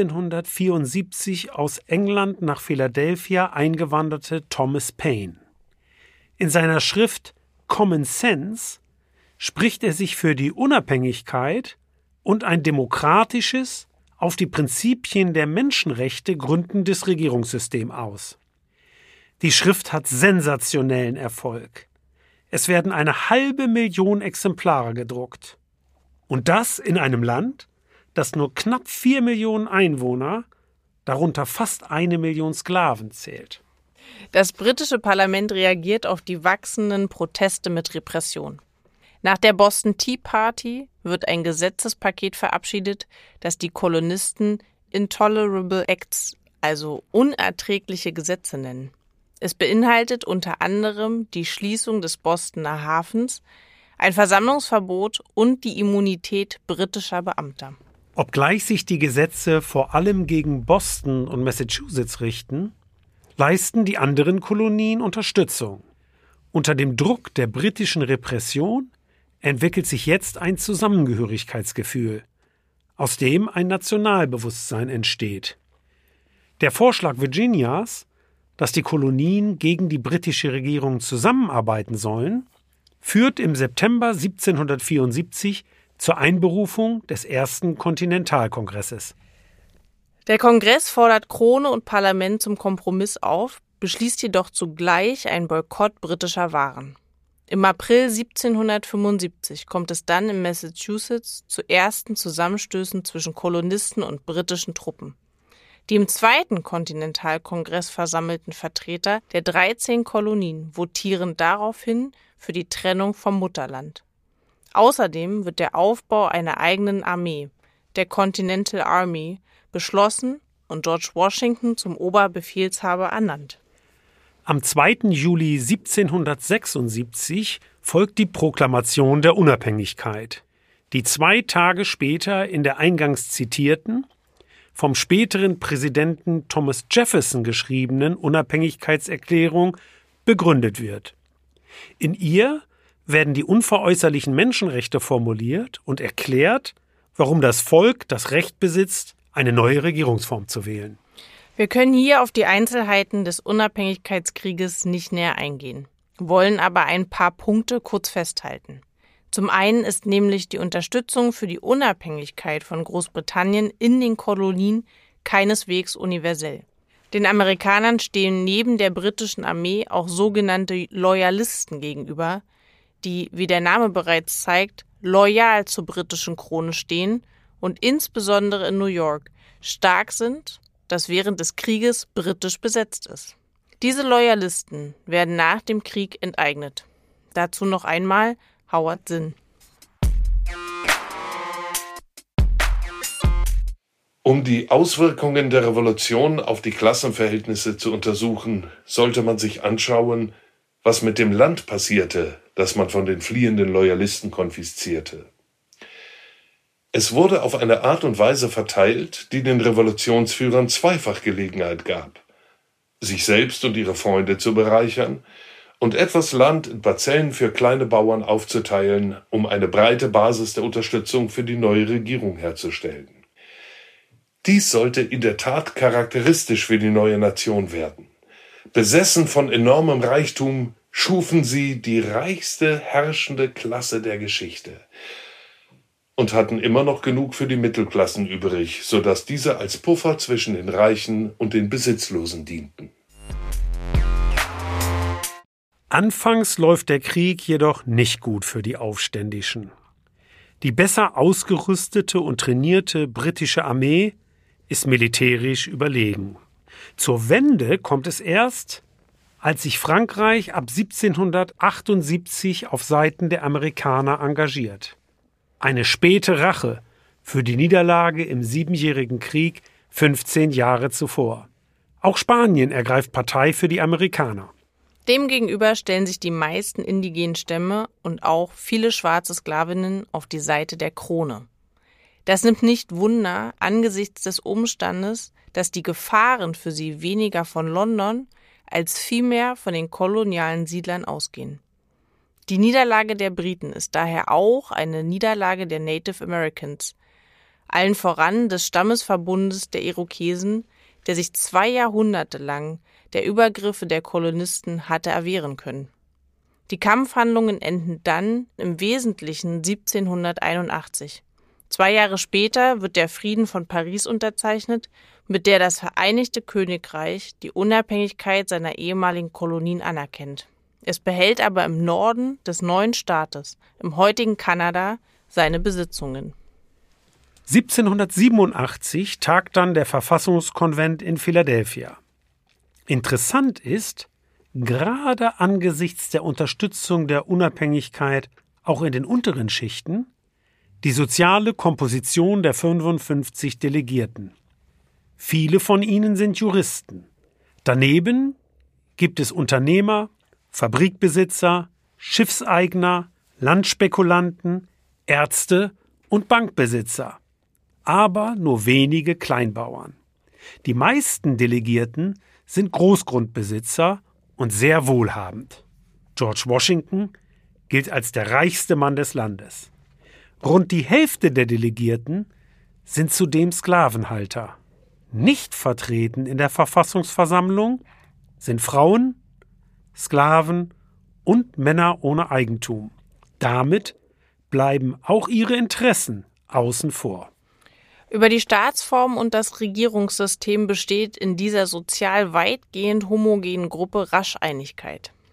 1774 aus England nach Philadelphia eingewanderte Thomas Paine. In seiner Schrift Common Sense spricht er sich für die Unabhängigkeit und ein demokratisches, auf die Prinzipien der Menschenrechte gründendes Regierungssystem aus. Die Schrift hat sensationellen Erfolg. Es werden 500.000 Exemplare gedruckt. Und das in einem Land, das nur knapp 4 Millionen Einwohner, darunter fast 1 Million Sklaven zählt. Das britische Parlament reagiert auf die wachsenden Proteste mit Repression. Nach der Boston Tea Party wird ein Gesetzespaket verabschiedet, das die Kolonisten Intolerable Acts, also unerträgliche Gesetze nennen. Es beinhaltet unter anderem die Schließung des Bostoner Hafens, ein Versammlungsverbot und die Immunität britischer Beamter. Obgleich sich die Gesetze vor allem gegen Boston und Massachusetts richten, leisten die anderen Kolonien Unterstützung. Unter dem Druck der britischen Repression entwickelt sich jetzt ein Zusammengehörigkeitsgefühl, aus dem ein Nationalbewusstsein entsteht. Der Vorschlag Virginias, dass die Kolonien gegen die britische Regierung zusammenarbeiten sollen, führt im September 1774 zur Einberufung des ersten Kontinentalkongresses. Der Kongress fordert Krone und Parlament zum Kompromiss auf, beschließt jedoch zugleich einen Boykott britischer Waren. Im April 1775 kommt es dann in Massachusetts zu ersten Zusammenstößen zwischen Kolonisten und britischen Truppen. Die im Zweiten Kontinentalkongress versammelten Vertreter der 13 Kolonien votieren daraufhin für die Trennung vom Mutterland. Außerdem wird der Aufbau einer eigenen Armee, der Continental Army, beschlossen und George Washington zum Oberbefehlshaber ernannt. Am 2. Juli 1776 folgt die Proklamation der Unabhängigkeit, die 2 Tage später in der eingangs zitierten, vom späteren Präsidenten Thomas Jefferson geschriebenen Unabhängigkeitserklärung begründet wird. In ihr werden die unveräußerlichen Menschenrechte formuliert und erklärt, warum das Volk das Recht besitzt, eine neue Regierungsform zu wählen. Wir können hier auf die Einzelheiten des Unabhängigkeitskrieges nicht näher eingehen, wollen aber ein paar Punkte kurz festhalten. Zum einen ist nämlich die Unterstützung für die Unabhängigkeit von Großbritannien in den Kolonien keineswegs universell. Den Amerikanern stehen neben der britischen Armee auch sogenannte Loyalisten gegenüber, die, wie der Name bereits zeigt, loyal zur britischen Krone stehen und insbesondere in New York stark sind, das während des Krieges britisch besetzt ist. Diese Loyalisten werden nach dem Krieg enteignet. Dazu noch einmal Howard Zinn. Um die Auswirkungen der Revolution auf die Klassenverhältnisse zu untersuchen, sollte man sich anschauen, was mit dem Land passierte, das man von den fliehenden Loyalisten konfiszierte. Es wurde auf eine Art und Weise verteilt, die den Revolutionsführern zweifach Gelegenheit gab, sich selbst und ihre Freunde zu bereichern und etwas Land in Parzellen für kleine Bauern aufzuteilen, um eine breite Basis der Unterstützung für die neue Regierung herzustellen. Dies sollte in der Tat charakteristisch für die neue Nation werden. Besessen von enormem Reichtum schufen sie die reichste herrschende Klasse der Geschichte und hatten immer noch genug für die Mittelklassen übrig, sodass diese als Puffer zwischen den Reichen und den Besitzlosen dienten. Anfangs läuft der Krieg jedoch nicht gut für die Aufständischen. Die besser ausgerüstete und trainierte britische Armee ist militärisch überlegen. Zur Wende kommt es erst, als sich Frankreich ab 1778 auf Seiten der Amerikaner engagiert. Eine späte Rache für die Niederlage im Siebenjährigen Krieg 15 Jahre zuvor. Auch Spanien ergreift Partei für die Amerikaner. Demgegenüber stellen sich die meisten indigenen Stämme und auch viele schwarze Sklavinnen auf die Seite der Krone. Das nimmt nicht Wunder angesichts des Umstandes, dass die Gefahren für sie weniger von London als vielmehr von den kolonialen Siedlern ausgehen. Die Niederlage der Briten ist daher auch eine Niederlage der Native Americans, allen voran des Stammesverbundes der Irokesen, der sich 2 Jahrhunderte lang der Übergriffe der Kolonisten hatte erwehren können. Die Kampfhandlungen enden dann im Wesentlichen 1781. 2 Jahre später wird der Frieden von Paris unterzeichnet, mit der das Vereinigte Königreich die Unabhängigkeit seiner ehemaligen Kolonien anerkennt. Es behält aber im Norden des neuen Staates, im heutigen Kanada, seine Besitzungen. 1787 tagt dann der Verfassungskonvent in Philadelphia. Interessant ist, gerade angesichts der Unterstützung der Unabhängigkeit auch in den unteren Schichten, die soziale Komposition der 55 Delegierten. Viele von ihnen sind Juristen. Daneben gibt es Unternehmer, Fabrikbesitzer, Schiffseigner, Landspekulanten, Ärzte und Bankbesitzer. Aber nur wenige Kleinbauern. Die meisten Delegierten sind Großgrundbesitzer und sehr wohlhabend. George Washington gilt als der reichste Mann des Landes. Rund die Hälfte der Delegierten sind zudem Sklavenhalter. Nicht vertreten in der Verfassungsversammlung sind Frauen, Sklaven und Männer ohne Eigentum. Damit bleiben auch ihre Interessen außen vor. Über die Staatsform und das Regierungssystem besteht in dieser sozial weitgehend homogenen Gruppe rasch Einigkeit.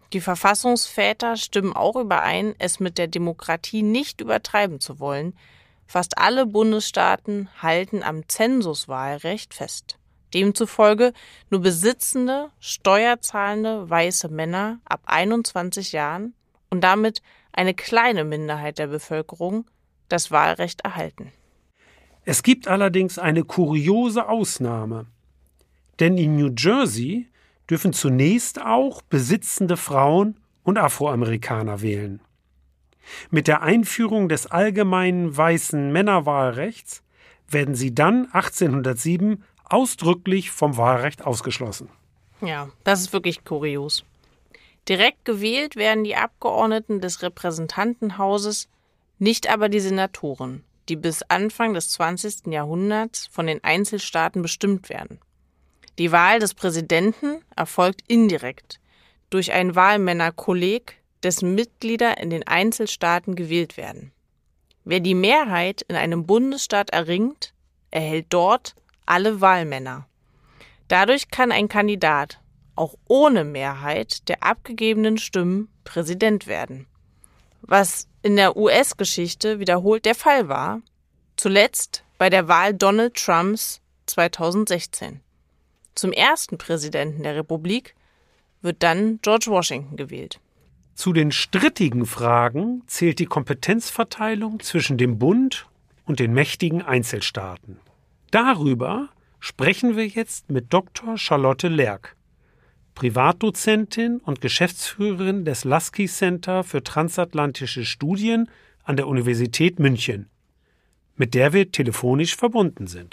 Die Verfassungsväter stimmen auch überein, es mit der Demokratie nicht übertreiben zu wollen. Fast alle Bundesstaaten halten am Zensuswahlrecht fest. Demzufolge nur besitzende, steuerzahlende weiße Männer ab 21 Jahren und damit eine kleine Minderheit der Bevölkerung das Wahlrecht erhalten. Es gibt allerdings eine kuriose Ausnahme. Denn in New Jersey dürfen zunächst auch besitzende Frauen und Afroamerikaner wählen. Mit der Einführung des allgemeinen weißen Männerwahlrechts werden sie dann 1807 ausdrücklich vom Wahlrecht ausgeschlossen. Ja, das ist wirklich kurios. Direkt gewählt werden die Abgeordneten des Repräsentantenhauses, nicht aber die Senatoren, die bis Anfang des 20. Jahrhunderts von den Einzelstaaten bestimmt werden. Die Wahl des Präsidenten erfolgt indirekt durch ein Wahlmännerkolleg, dessen Mitglieder in den Einzelstaaten gewählt werden. Wer die Mehrheit in einem Bundesstaat erringt, erhält dort alle Wahlmänner. Dadurch kann ein Kandidat auch ohne Mehrheit der abgegebenen Stimmen Präsident werden. Was in der US-Geschichte wiederholt der Fall war, zuletzt bei der Wahl Donald Trumps 2016. Zum ersten Präsidenten der Republik wird dann George Washington gewählt. Zu den strittigen Fragen zählt die Kompetenzverteilung zwischen dem Bund und den mächtigen Einzelstaaten. Darüber sprechen wir jetzt mit Dr. Charlotte Lerck, Privatdozentin und Geschäftsführerin des Lasky Center für transatlantische Studien an der Universität München, mit der wir telefonisch verbunden sind.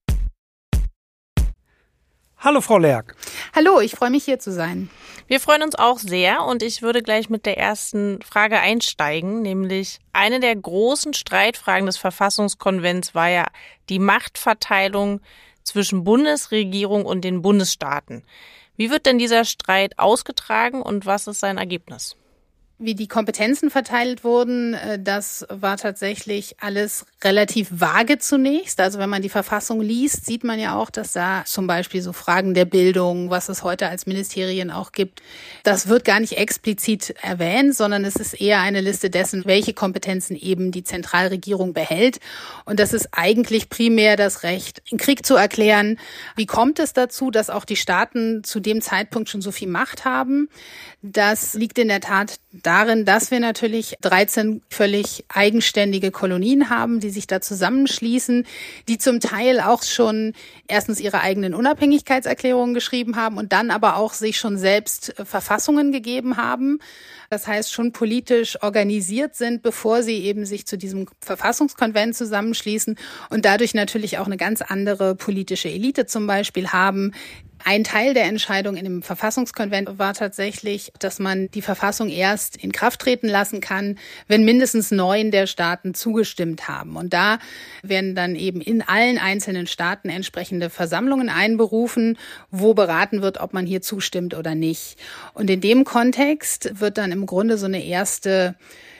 Hallo Frau Lerck. Hallo, ich freue mich hier zu sein. Wir freuen uns auch sehr und ich würde gleich mit der ersten Frage einsteigen, nämlich eine der großen Streitfragen des Verfassungskonvents war ja die Machtverteilung zwischen Bundesregierung und den Bundesstaaten. Wie wird denn dieser Streit ausgetragen und was ist sein Ergebnis? Wie die Kompetenzen verteilt wurden, das war tatsächlich alles relativ vage zunächst. Also wenn man die Verfassung liest, sieht man ja auch, dass da zum Beispiel so Fragen der Bildung, was es heute als Ministerien auch gibt, das wird gar nicht explizit erwähnt, sondern es ist eher eine Liste dessen, welche Kompetenzen eben die Zentralregierung behält. Und das ist eigentlich primär das Recht, den Krieg zu erklären. Wie kommt es dazu, dass auch die Staaten zu dem Zeitpunkt schon so viel Macht haben? Das liegt in der Tat darin, dass wir natürlich 13 völlig eigenständige Kolonien haben, die sich da zusammenschließen, die zum Teil auch schon erstens ihre eigenen Unabhängigkeitserklärungen geschrieben haben und dann aber auch sich schon selbst Verfassungen gegeben haben. Das heißt, schon politisch organisiert sind, bevor sie eben sich zu diesem Verfassungskonvent zusammenschließen und dadurch natürlich auch eine ganz andere politische Elite zum Beispiel haben. Ein Teil der Entscheidung in dem Verfassungskonvent war tatsächlich, dass man die Verfassung erst in Kraft treten lassen kann, wenn mindestens 9 der Staaten zugestimmt haben. Und da werden dann eben in allen einzelnen Staaten entsprechende Versammlungen einberufen, wo beraten wird, ob man hier zustimmt oder nicht. Und in dem Kontext wird dann im Grunde so eine erste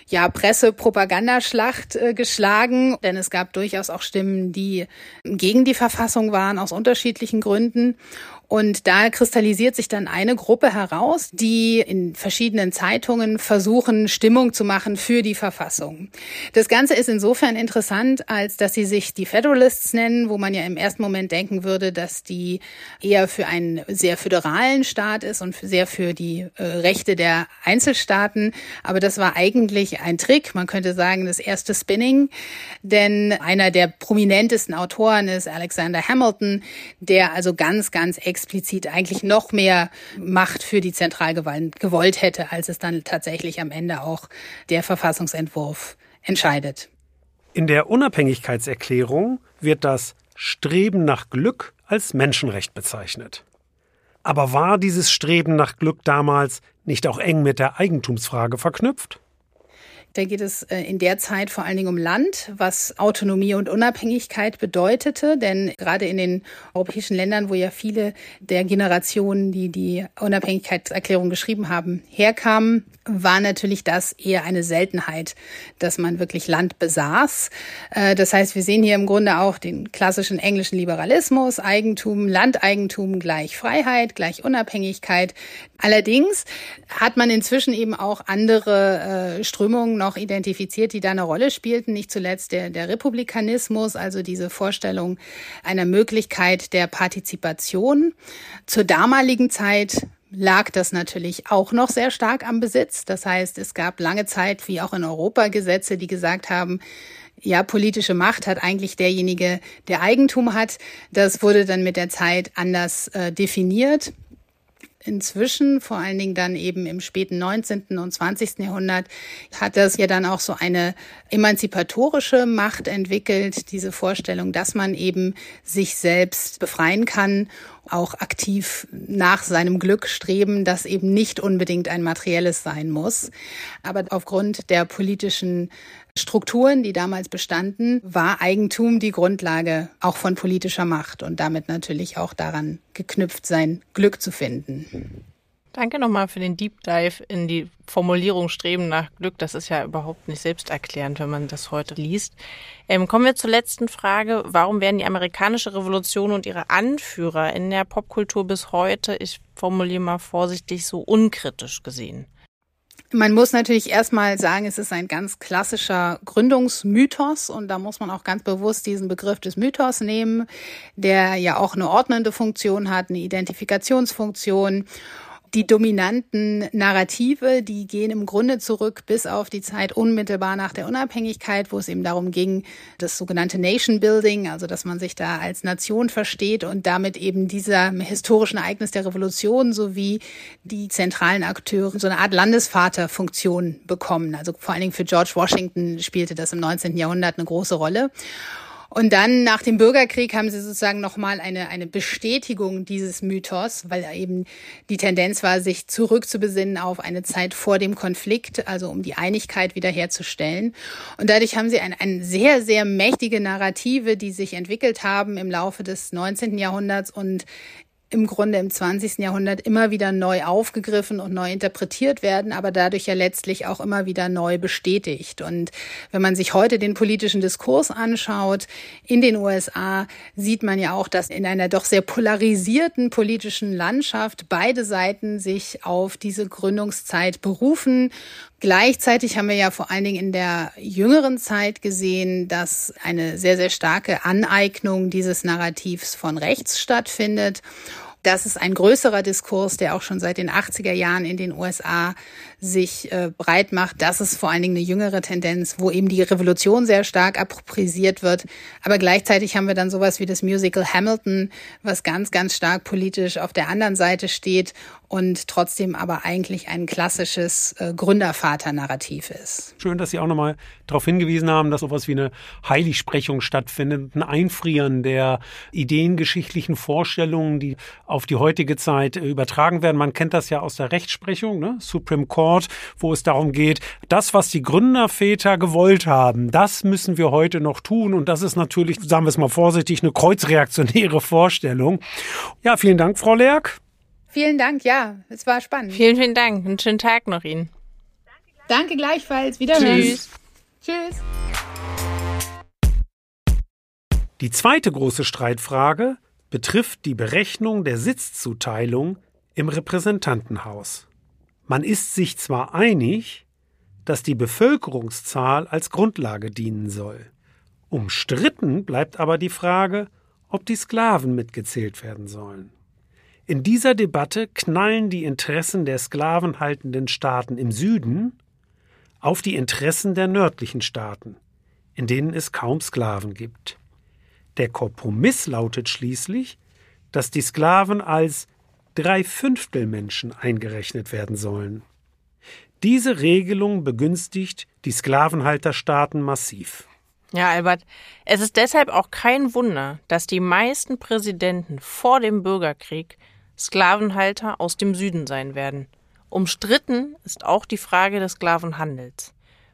Presse-Propagandaschlacht geschlagen, denn es gab durchaus auch Stimmen, die gegen die Verfassung waren, aus unterschiedlichen Gründen. Und da kristallisiert sich dann eine Gruppe heraus, die in verschiedenen Zeitungen versuchen, Stimmung zu machen für die Verfassung. Das Ganze ist insofern interessant, als dass sie sich die Federalists nennen, wo man ja im ersten Moment denken würde, dass die eher für einen sehr föderalen Staat ist und sehr für die Rechte der Einzelstaaten. Aber das war eigentlich ein Trick, man könnte sagen, das erste Spinning, denn einer der prominentesten Autoren ist Alexander Hamilton, der also ganz explizit eigentlich noch mehr Macht für die Zentralgewalt gewollt hätte, als es dann tatsächlich am Ende auch der Verfassungsentwurf entscheidet. In der Unabhängigkeitserklärung wird das Streben nach Glück als Menschenrecht bezeichnet. Aber war dieses Streben nach Glück damals nicht auch eng mit der Eigentumsfrage verknüpft? Da geht es in der Zeit vor allen Dingen um Land, was Autonomie und Unabhängigkeit bedeutete. Denn gerade in den europäischen Ländern, wo ja viele der Generationen, die die Unabhängigkeitserklärung geschrieben haben, herkamen, war natürlich das eher eine Seltenheit, dass man wirklich Land besaß. Das heißt, wir sehen hier im Grunde auch den klassischen englischen Liberalismus, Eigentum, Landeigentum gleich Freiheit, gleich Unabhängigkeit. Allerdings hat man inzwischen eben auch andere Strömungen noch identifiziert, die da eine Rolle spielten. Nicht zuletzt der Republikanismus, also diese Vorstellung einer Möglichkeit der Partizipation. Zur damaligen Zeit lag das natürlich auch noch sehr stark am Besitz. Das heißt, es gab lange Zeit, wie auch in Europa, Gesetze, die gesagt haben, ja, politische Macht hat eigentlich derjenige, der Eigentum hat. Das wurde dann mit der Zeit anders definiert. Inzwischen, vor allen Dingen dann eben im späten 19. und 20. Jahrhundert, hat das ja dann auch so eine emanzipatorische Macht entwickelt, diese Vorstellung, dass man eben sich selbst befreien kann, auch aktiv nach seinem Glück streben, das eben nicht unbedingt ein materielles sein muss. Aber aufgrund der politischen Strukturen, die damals bestanden, war Eigentum die Grundlage auch von politischer Macht und damit natürlich auch daran geknüpft, sein Glück zu finden. Danke nochmal für den Deep Dive in die Formulierung Streben nach Glück. Das ist ja überhaupt nicht selbsterklärend, wenn man das heute liest. Kommen wir zur letzten Frage. Warum werden die amerikanische Revolution und ihre Anführer in der Popkultur bis heute, ich formuliere mal vorsichtig, so unkritisch gesehen? Man muss natürlich erstmal sagen, es ist ein ganz klassischer Gründungsmythos und da muss man auch ganz bewusst diesen Begriff des Mythos nehmen, der ja auch eine ordnende Funktion hat, eine Identifikationsfunktion. Die dominanten Narrative, die gehen im Grunde zurück bis auf die Zeit unmittelbar nach der Unabhängigkeit, wo es eben darum ging, das sogenannte Nation Building, also dass man sich da als Nation versteht und damit eben dieser historischen Ereignis der Revolution sowie die zentralen Akteure so eine Art Landesvaterfunktion bekommen. Also vor allen Dingen für George Washington spielte das im 19. Jahrhundert eine große Rolle. Und dann nach dem Bürgerkrieg haben sie sozusagen nochmal eine Bestätigung dieses Mythos, weil eben die Tendenz war, sich zurückzubesinnen auf eine Zeit vor dem Konflikt, also um die Einigkeit wiederherzustellen. Und dadurch haben sie eine sehr, sehr mächtige Narrative, die sich entwickelt haben im Laufe des 19. Jahrhunderts und im Grunde im 20. Jahrhundert immer wieder neu aufgegriffen und neu interpretiert werden, aber dadurch ja letztlich auch immer wieder neu bestätigt. Und wenn man sich heute den politischen Diskurs anschaut in den USA, sieht man ja auch, dass in einer doch sehr polarisierten politischen Landschaft beide Seiten sich auf diese Gründungszeit berufen. Gleichzeitig haben wir ja vor allen Dingen in der jüngeren Zeit gesehen, dass eine sehr, sehr starke Aneignung dieses Narrativs von rechts stattfindet. Das ist ein größerer Diskurs, der auch schon seit den 80er Jahren in den USA sich breit macht. Das ist vor allen Dingen eine jüngere Tendenz, wo eben die Revolution sehr stark appropriisiert wird. Aber gleichzeitig haben wir dann sowas wie das Musical Hamilton, was ganz, ganz stark politisch auf der anderen Seite steht und trotzdem aber eigentlich ein klassisches Gründervater-Narrativ ist. Schön, dass Sie auch nochmal darauf hingewiesen haben, dass sowas wie eine Heiligsprechung stattfindet, ein Einfrieren der ideengeschichtlichen Vorstellungen, die auf die heutige Zeit übertragen werden. Man kennt das ja aus der Rechtsprechung, ne? Supreme Court, wo es darum geht, das, was die Gründerväter gewollt haben, das müssen wir heute noch tun. Und das ist natürlich, sagen wir es mal vorsichtig, eine kreuzreaktionäre Vorstellung. Ja, vielen Dank, Frau Lerck. Vielen Dank, ja, es war spannend. Vielen, vielen Dank. Einen schönen Tag noch Ihnen. Danke gleichfalls. Wiederhören. Tschüss. Tschüss. Die zweite große Streitfrage betrifft die Berechnung der Sitzzuteilung im Repräsentantenhaus. Man ist sich zwar einig, dass die Bevölkerungszahl als Grundlage dienen soll. Umstritten bleibt aber die Frage, ob die Sklaven mitgezählt werden sollen. In dieser Debatte knallen die Interessen der sklavenhaltenden Staaten im Süden auf die Interessen der nördlichen Staaten, in denen es kaum Sklaven gibt. Der Kompromiss lautet schließlich, dass die Sklaven als 3/5 Menschen eingerechnet werden sollen. Diese Regelung begünstigt die Sklavenhalterstaaten massiv. Ja, Albert, es ist deshalb auch kein Wunder, dass die meisten Präsidenten vor dem Bürgerkrieg Sklavenhalter aus dem Süden sein werden. Umstritten ist auch die Frage des Sklavenhandels.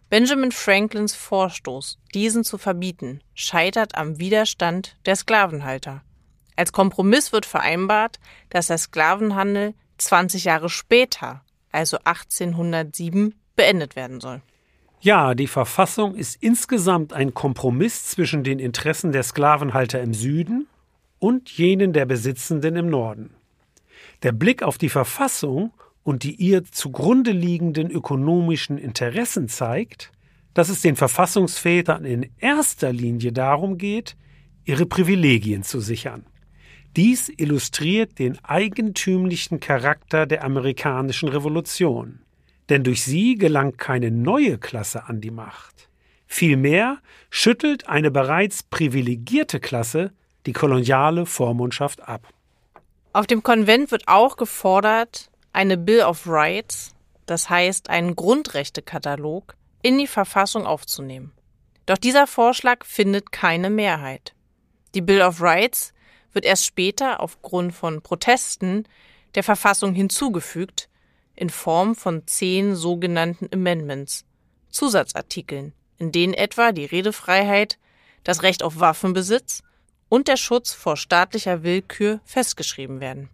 Benjamin Franklins Vorstoß, diesen zu verbieten, scheitert am Widerstand der Sklavenhalter. Als Kompromiss wird vereinbart, dass der Sklavenhandel 20 Jahre später, also 1807, beendet werden soll. Ja, die Verfassung ist insgesamt ein Kompromiss zwischen den Interessen der Sklavenhalter im Süden und jenen der Besitzenden im Norden. Der Blick auf die Verfassung und die ihr zugrunde liegenden ökonomischen Interessen zeigt, dass es den Verfassungsvätern in erster Linie darum geht, ihre Privilegien zu sichern. Dies illustriert den eigentümlichen Charakter der amerikanischen Revolution. Denn durch sie gelangt keine neue Klasse an die Macht. Vielmehr schüttelt eine bereits privilegierte Klasse die koloniale Vormundschaft ab. Auf dem Konvent wird auch gefordert, eine Bill of Rights, das heißt einen Grundrechtekatalog, in die Verfassung aufzunehmen. Doch dieser Vorschlag findet keine Mehrheit. Die Bill of Rights wird erst später aufgrund von Protesten der Verfassung hinzugefügt, in Form von 10 sogenannten Amendments, Zusatzartikeln, in denen etwa die Redefreiheit, das Recht auf Waffenbesitz und der Schutz vor staatlicher Willkür festgeschrieben werden.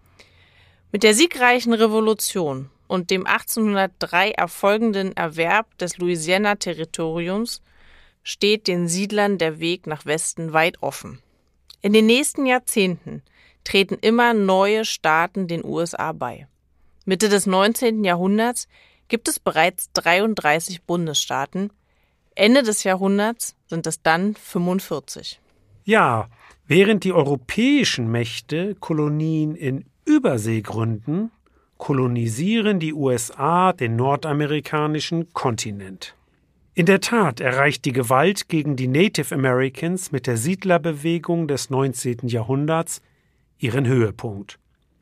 Mit der siegreichen Revolution und dem 1803 erfolgenden Erwerb des Louisiana-Territoriums steht den Siedlern der Weg nach Westen weit offen. In den nächsten Jahrzehnten treten immer neue Staaten den USA bei. Mitte des 19. Jahrhunderts gibt es bereits 33 Bundesstaaten. Ende des Jahrhunderts sind es dann 45. Ja, während die europäischen Mächte Kolonien in Übersee gründen, kolonisieren die USA den nordamerikanischen Kontinent. In der Tat erreicht die Gewalt gegen die Native Americans mit der Siedlerbewegung des 19. Jahrhunderts ihren Höhepunkt.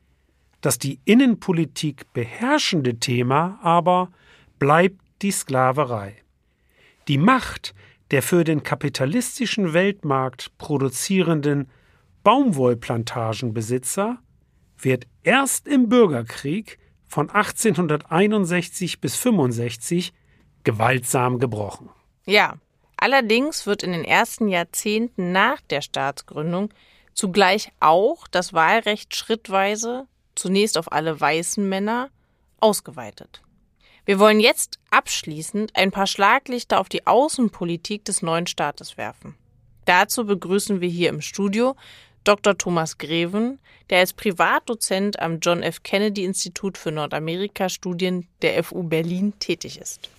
Das die Innenpolitik beherrschende Thema aber bleibt die Sklaverei. Die Macht der für den kapitalistischen Weltmarkt produzierenden Baumwollplantagenbesitzer wird erst im Bürgerkrieg von 1861 bis 65 gewaltsam gebrochen. Ja, allerdings wird in den ersten Jahrzehnten nach der Staatsgründung zugleich auch das Wahlrecht schrittweise, zunächst auf alle weißen Männer, ausgeweitet. Wir wollen jetzt abschließend ein paar Schlaglichter auf die Außenpolitik des neuen Staates werfen. Dazu begrüßen wir hier im Studio Dr. Thomas Greven, der als Privatdozent am John F. Kennedy Institut für Nordamerika-Studien der FU Berlin tätig ist.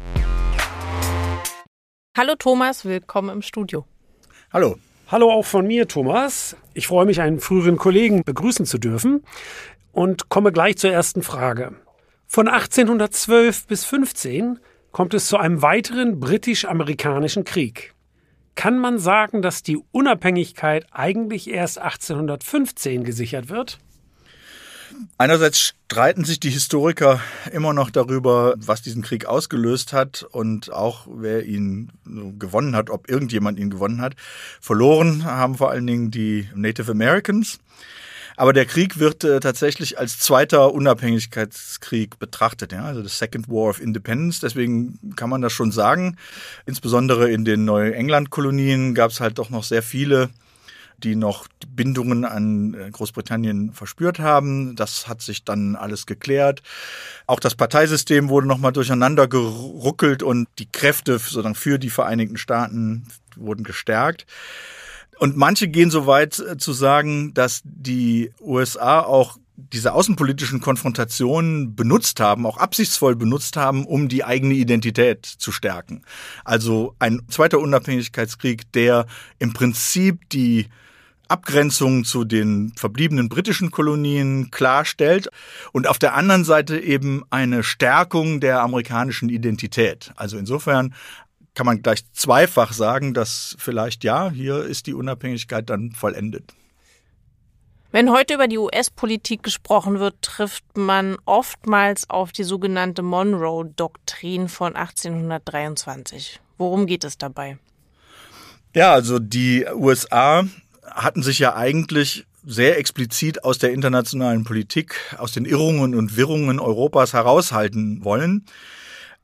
Hallo Thomas, willkommen im Studio. Hallo. Hallo auch von mir, Thomas. Ich freue mich, einen früheren Kollegen begrüßen zu dürfen und komme gleich zur ersten Frage. Von 1812 bis 15 kommt es zu einem weiteren britisch-amerikanischen Krieg. Kann man sagen, dass die Unabhängigkeit eigentlich erst 1815 gesichert wird? Einerseits streiten sich die Historiker immer noch darüber, was diesen Krieg ausgelöst hat und auch wer ihn gewonnen hat, ob irgendjemand ihn gewonnen hat. Verloren haben vor allen Dingen die Native Americans. Aber der Krieg wird tatsächlich als zweiter Unabhängigkeitskrieg betrachtet, ja, also das Second War of Independence. Deswegen kann man das schon sagen. Insbesondere in den Neuengland-Kolonien gab es halt doch noch sehr viele, die noch Bindungen an Großbritannien verspürt haben. Das hat sich dann alles geklärt. Auch das Parteisystem wurde nochmal durcheinander geruckelt und die Kräfte sozusagen für die Vereinigten Staaten wurden gestärkt. Und manche gehen so weit zu sagen, dass die USA auch diese außenpolitischen Konfrontationen benutzt haben, auch absichtsvoll benutzt haben, um die eigene Identität zu stärken. Also ein zweiter Unabhängigkeitskrieg, der im Prinzip die Abgrenzung zu den verbliebenen britischen Kolonien klarstellt und auf der anderen Seite eben eine Stärkung der amerikanischen Identität. Also insofern kann man gleich zweifach sagen, dass vielleicht, ja, hier ist die Unabhängigkeit dann vollendet. Wenn heute über die US-Politik gesprochen wird, trifft man oftmals auf die sogenannte Monroe-Doktrin von 1823. Worum geht es dabei? Ja, also die USA hatten sich ja eigentlich sehr explizit aus der internationalen Politik, aus den Irrungen und Wirrungen Europas heraushalten wollen.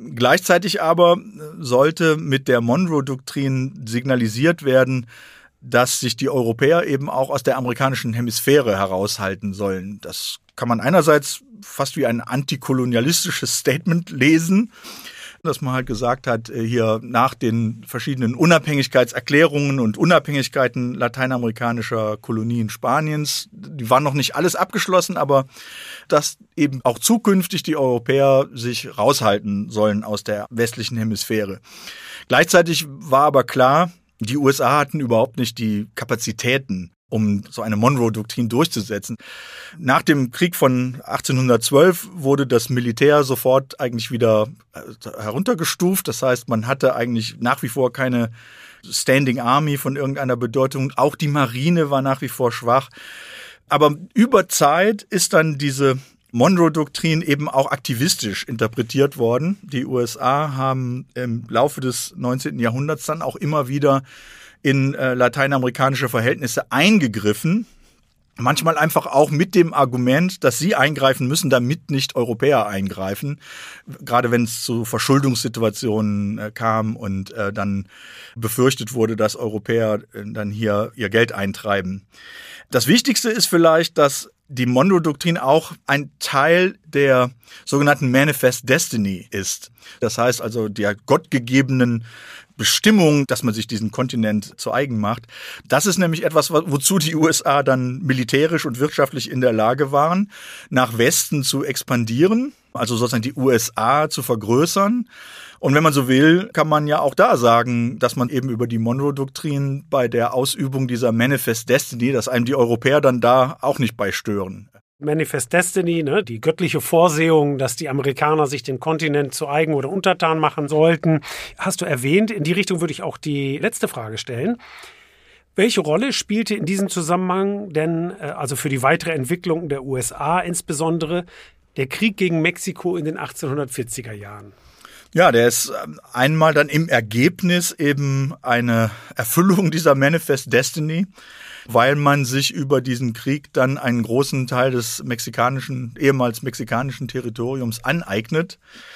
Gleichzeitig aber sollte mit der Monroe-Doktrin signalisiert werden, dass sich die Europäer eben auch aus der amerikanischen Hemisphäre heraushalten sollen. Das kann man einerseits fast wie ein antikolonialistisches Statement lesen, dass man halt gesagt hat, hier nach den verschiedenen Unabhängigkeitserklärungen und Unabhängigkeiten lateinamerikanischer Kolonien Spaniens, die waren noch nicht alles abgeschlossen, aber dass eben auch zukünftig die Europäer sich raushalten sollen aus der westlichen Hemisphäre. Gleichzeitig war aber klar, die USA hatten überhaupt nicht die Kapazitäten, um so eine Monroe-Doktrin durchzusetzen. Nach dem Krieg von 1812 wurde das Militär sofort eigentlich wieder heruntergestuft. Das heißt, man hatte eigentlich nach wie vor keine Standing Army von irgendeiner Bedeutung. Auch die Marine war nach wie vor schwach. Aber über Zeit ist dann diese Monroe-Doktrin eben auch aktivistisch interpretiert worden. Die USA haben im Laufe des 19. Jahrhunderts dann auch immer wieder in lateinamerikanische Verhältnisse eingegriffen. Manchmal einfach auch mit dem Argument, dass sie eingreifen müssen, damit nicht Europäer eingreifen. Gerade wenn es zu Verschuldungssituationen kam und dann befürchtet wurde, dass Europäer dann hier ihr Geld eintreiben. Das Wichtigste ist vielleicht, dass die Monroe-Doktrin auch ein Teil der sogenannten Manifest Destiny ist. Das heißt also der gottgegebenen Bestimmung, dass man sich diesen Kontinent zu eigen macht. Das ist nämlich etwas, wozu die USA dann militärisch und wirtschaftlich in der Lage waren, nach Westen zu expandieren, also sozusagen die USA zu vergrößern. Und wenn man so will, kann man ja auch da sagen, dass man eben über die Monroe-Doktrin bei der Ausübung dieser Manifest Destiny, dass einem die Europäer dann da auch nicht beistören. Manifest Destiny, ne, die göttliche Vorsehung, dass die Amerikaner sich den Kontinent zu eigen oder untertan machen sollten, hast du erwähnt. In die Richtung würde ich auch die letzte Frage stellen. Welche Rolle spielte in diesem Zusammenhang denn, also für die weitere Entwicklung der USA insbesondere, der Krieg gegen Mexiko in den 1840er Jahren? Ja, der ist einmal dann im Ergebnis eben eine Erfüllung dieser Manifest Destiny, weil man sich über diesen Krieg dann einen großen Teil des ehemals mexikanischen Territoriums aneignet.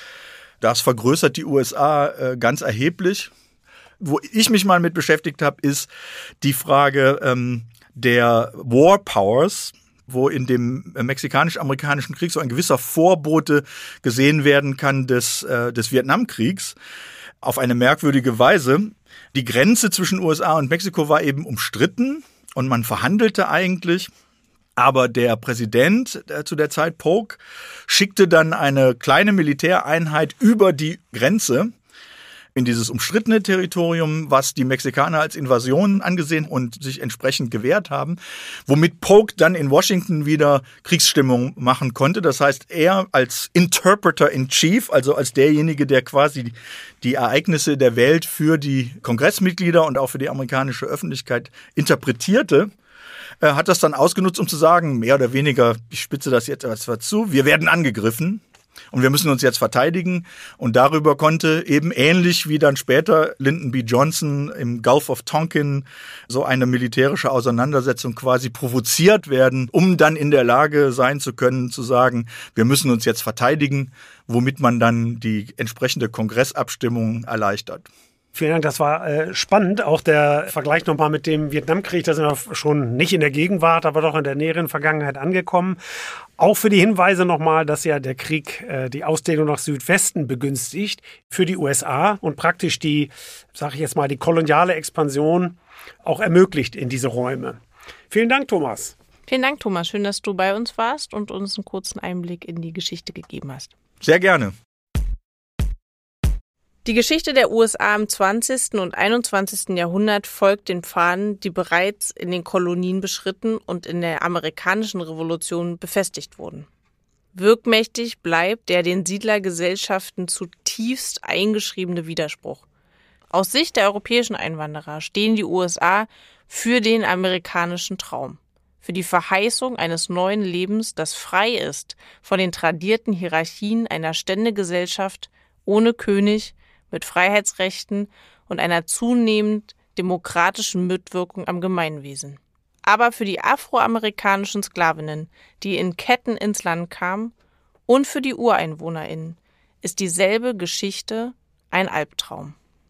Das vergrößert die USA ganz erheblich. Wo ich mich mal mit beschäftigt habe, ist die Frage der War Powers, wo in dem mexikanisch-amerikanischen Krieg so ein gewisser Vorbote gesehen werden kann des Vietnamkriegs auf eine merkwürdige Weise. Die Grenze zwischen USA und Mexiko war eben umstritten und man verhandelte eigentlich. Aber der Präsident zu der Zeit, Polk, schickte dann eine kleine Militäreinheit über die Grenze in dieses umstrittene Territorium, was die Mexikaner als Invasion angesehen und sich entsprechend gewehrt haben, womit Polk dann in Washington wieder Kriegsstimmung machen konnte. Das heißt, er als Interpreter in Chief, also als derjenige, der quasi die Ereignisse der Welt für die Kongressmitglieder und auch für die amerikanische Öffentlichkeit interpretierte, hat das dann ausgenutzt, um zu sagen, mehr oder weniger, ich spitze das jetzt etwas zu, wir werden angegriffen. Und wir müssen uns jetzt verteidigen. Und darüber konnte eben ähnlich wie dann später Lyndon B. Johnson im Gulf of Tonkin so eine militärische Auseinandersetzung quasi provoziert werden, um dann in der Lage sein zu können, zu sagen, wir müssen uns jetzt verteidigen, womit man dann die entsprechende Kongressabstimmung erleichtert. Vielen Dank, das war spannend. Auch der Vergleich nochmal mit dem Vietnamkrieg, da sind wir schon nicht in der Gegenwart, aber doch in der näheren Vergangenheit angekommen. Auch für die Hinweise nochmal, dass ja der Krieg die Ausdehnung nach Südwesten begünstigt für die USA und praktisch die, sage ich jetzt mal, die koloniale Expansion auch ermöglicht in diese Räume. Vielen Dank, Thomas. Vielen Dank, Thomas. Schön, dass du bei uns warst und uns einen kurzen Einblick in die Geschichte gegeben hast. Sehr gerne. Die Geschichte der USA im 20. und 21. Jahrhundert folgt den Pfaden, die bereits in den Kolonien beschritten und in der amerikanischen Revolution befestigt wurden. Wirkmächtig bleibt der den Siedlergesellschaften zutiefst eingeschriebene Widerspruch. Aus Sicht der europäischen Einwanderer stehen die USA für den amerikanischen Traum, für die Verheißung eines neuen Lebens, das frei ist von den tradierten Hierarchien einer Ständegesellschaft ohne König, mit Freiheitsrechten und einer zunehmend demokratischen Mitwirkung am Gemeinwesen. Aber für die afroamerikanischen Sklavinnen, die in Ketten ins Land kamen, und für die UreinwohnerInnen, ist dieselbe Geschichte ein Albtraum.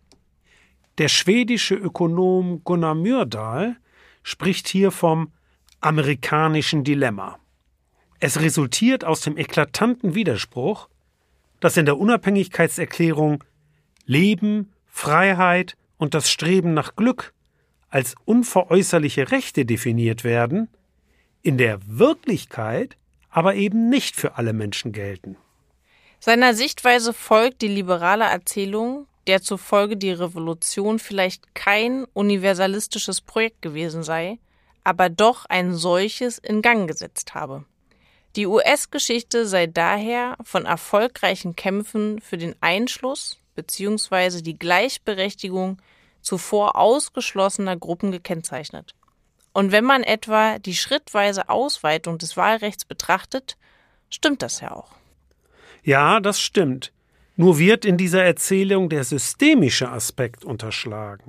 Der schwedische Ökonom Gunnar Myrdal spricht hier vom amerikanischen Dilemma. Es resultiert aus dem eklatanten Widerspruch, dass in der Unabhängigkeitserklärung Leben, Freiheit und das Streben nach Glück als unveräußerliche Rechte definiert werden, in der Wirklichkeit aber eben nicht für alle Menschen gelten. Seiner Sichtweise folgt die liberale Erzählung, der zufolge die Revolution vielleicht kein universalistisches Projekt gewesen sei, aber doch ein solches in Gang gesetzt habe. Die US-Geschichte sei daher von erfolgreichen Kämpfen für den Einschluss bzw. die Gleichberechtigung zuvor ausgeschlossener Gruppen gekennzeichnet. Und wenn man etwa die schrittweise Ausweitung des Wahlrechts betrachtet, stimmt das ja auch. Ja, das stimmt. Nur wird in dieser Erzählung der systemische Aspekt unterschlagen.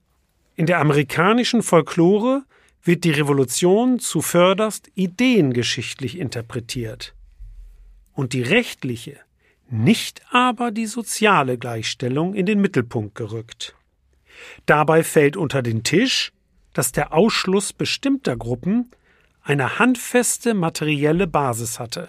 In der amerikanischen Folklore wird die Revolution zuvörderst ideengeschichtlich interpretiert und die rechtliche, nicht aber die soziale Gleichstellung in den Mittelpunkt gerückt. Dabei fällt unter den Tisch, dass der Ausschluss bestimmter Gruppen eine handfeste materielle Basis hatte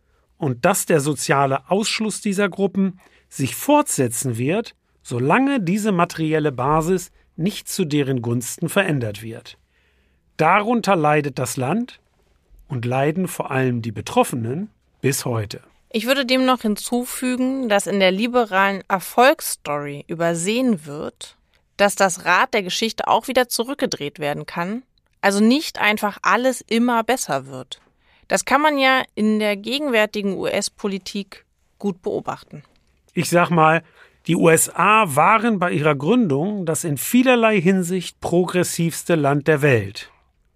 und dass der soziale Ausschluss dieser Gruppen sich fortsetzen wird, solange diese materielle Basis nicht zu deren Gunsten verändert wird. Darunter leidet das Land und leiden vor allem die Betroffenen bis heute. Ich würde dem noch hinzufügen, dass in der liberalen Erfolgsstory übersehen wird, dass das Rad der Geschichte auch wieder zurückgedreht werden kann, also nicht einfach alles immer besser wird. Das kann man ja in der gegenwärtigen US-Politik gut beobachten. Ich sag mal, die USA waren bei ihrer Gründung das in vielerlei Hinsicht progressivste Land der Welt.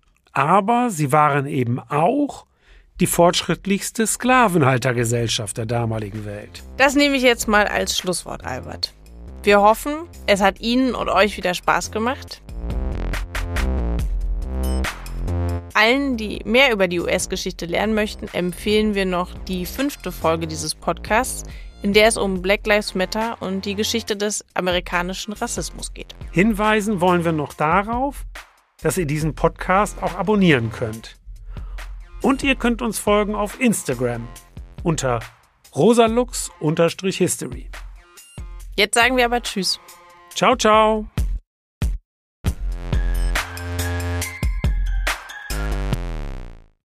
Aber sie waren eben auch die fortschrittlichste Sklavenhaltergesellschaft der damaligen Welt. Das nehme ich jetzt mal als Schlusswort, Albert. Wir hoffen, es hat Ihnen und euch wieder Spaß gemacht. Allen, die mehr über die US-Geschichte lernen möchten, empfehlen wir noch die 5. Folge dieses Podcasts, in der es um Black Lives Matter und die Geschichte des amerikanischen Rassismus geht. Hinweisen wollen wir noch darauf, dass ihr diesen Podcast auch abonnieren könnt. Und ihr könnt uns folgen auf Instagram unter rosalux_history. Jetzt sagen wir aber Tschüss. Ciao, ciao.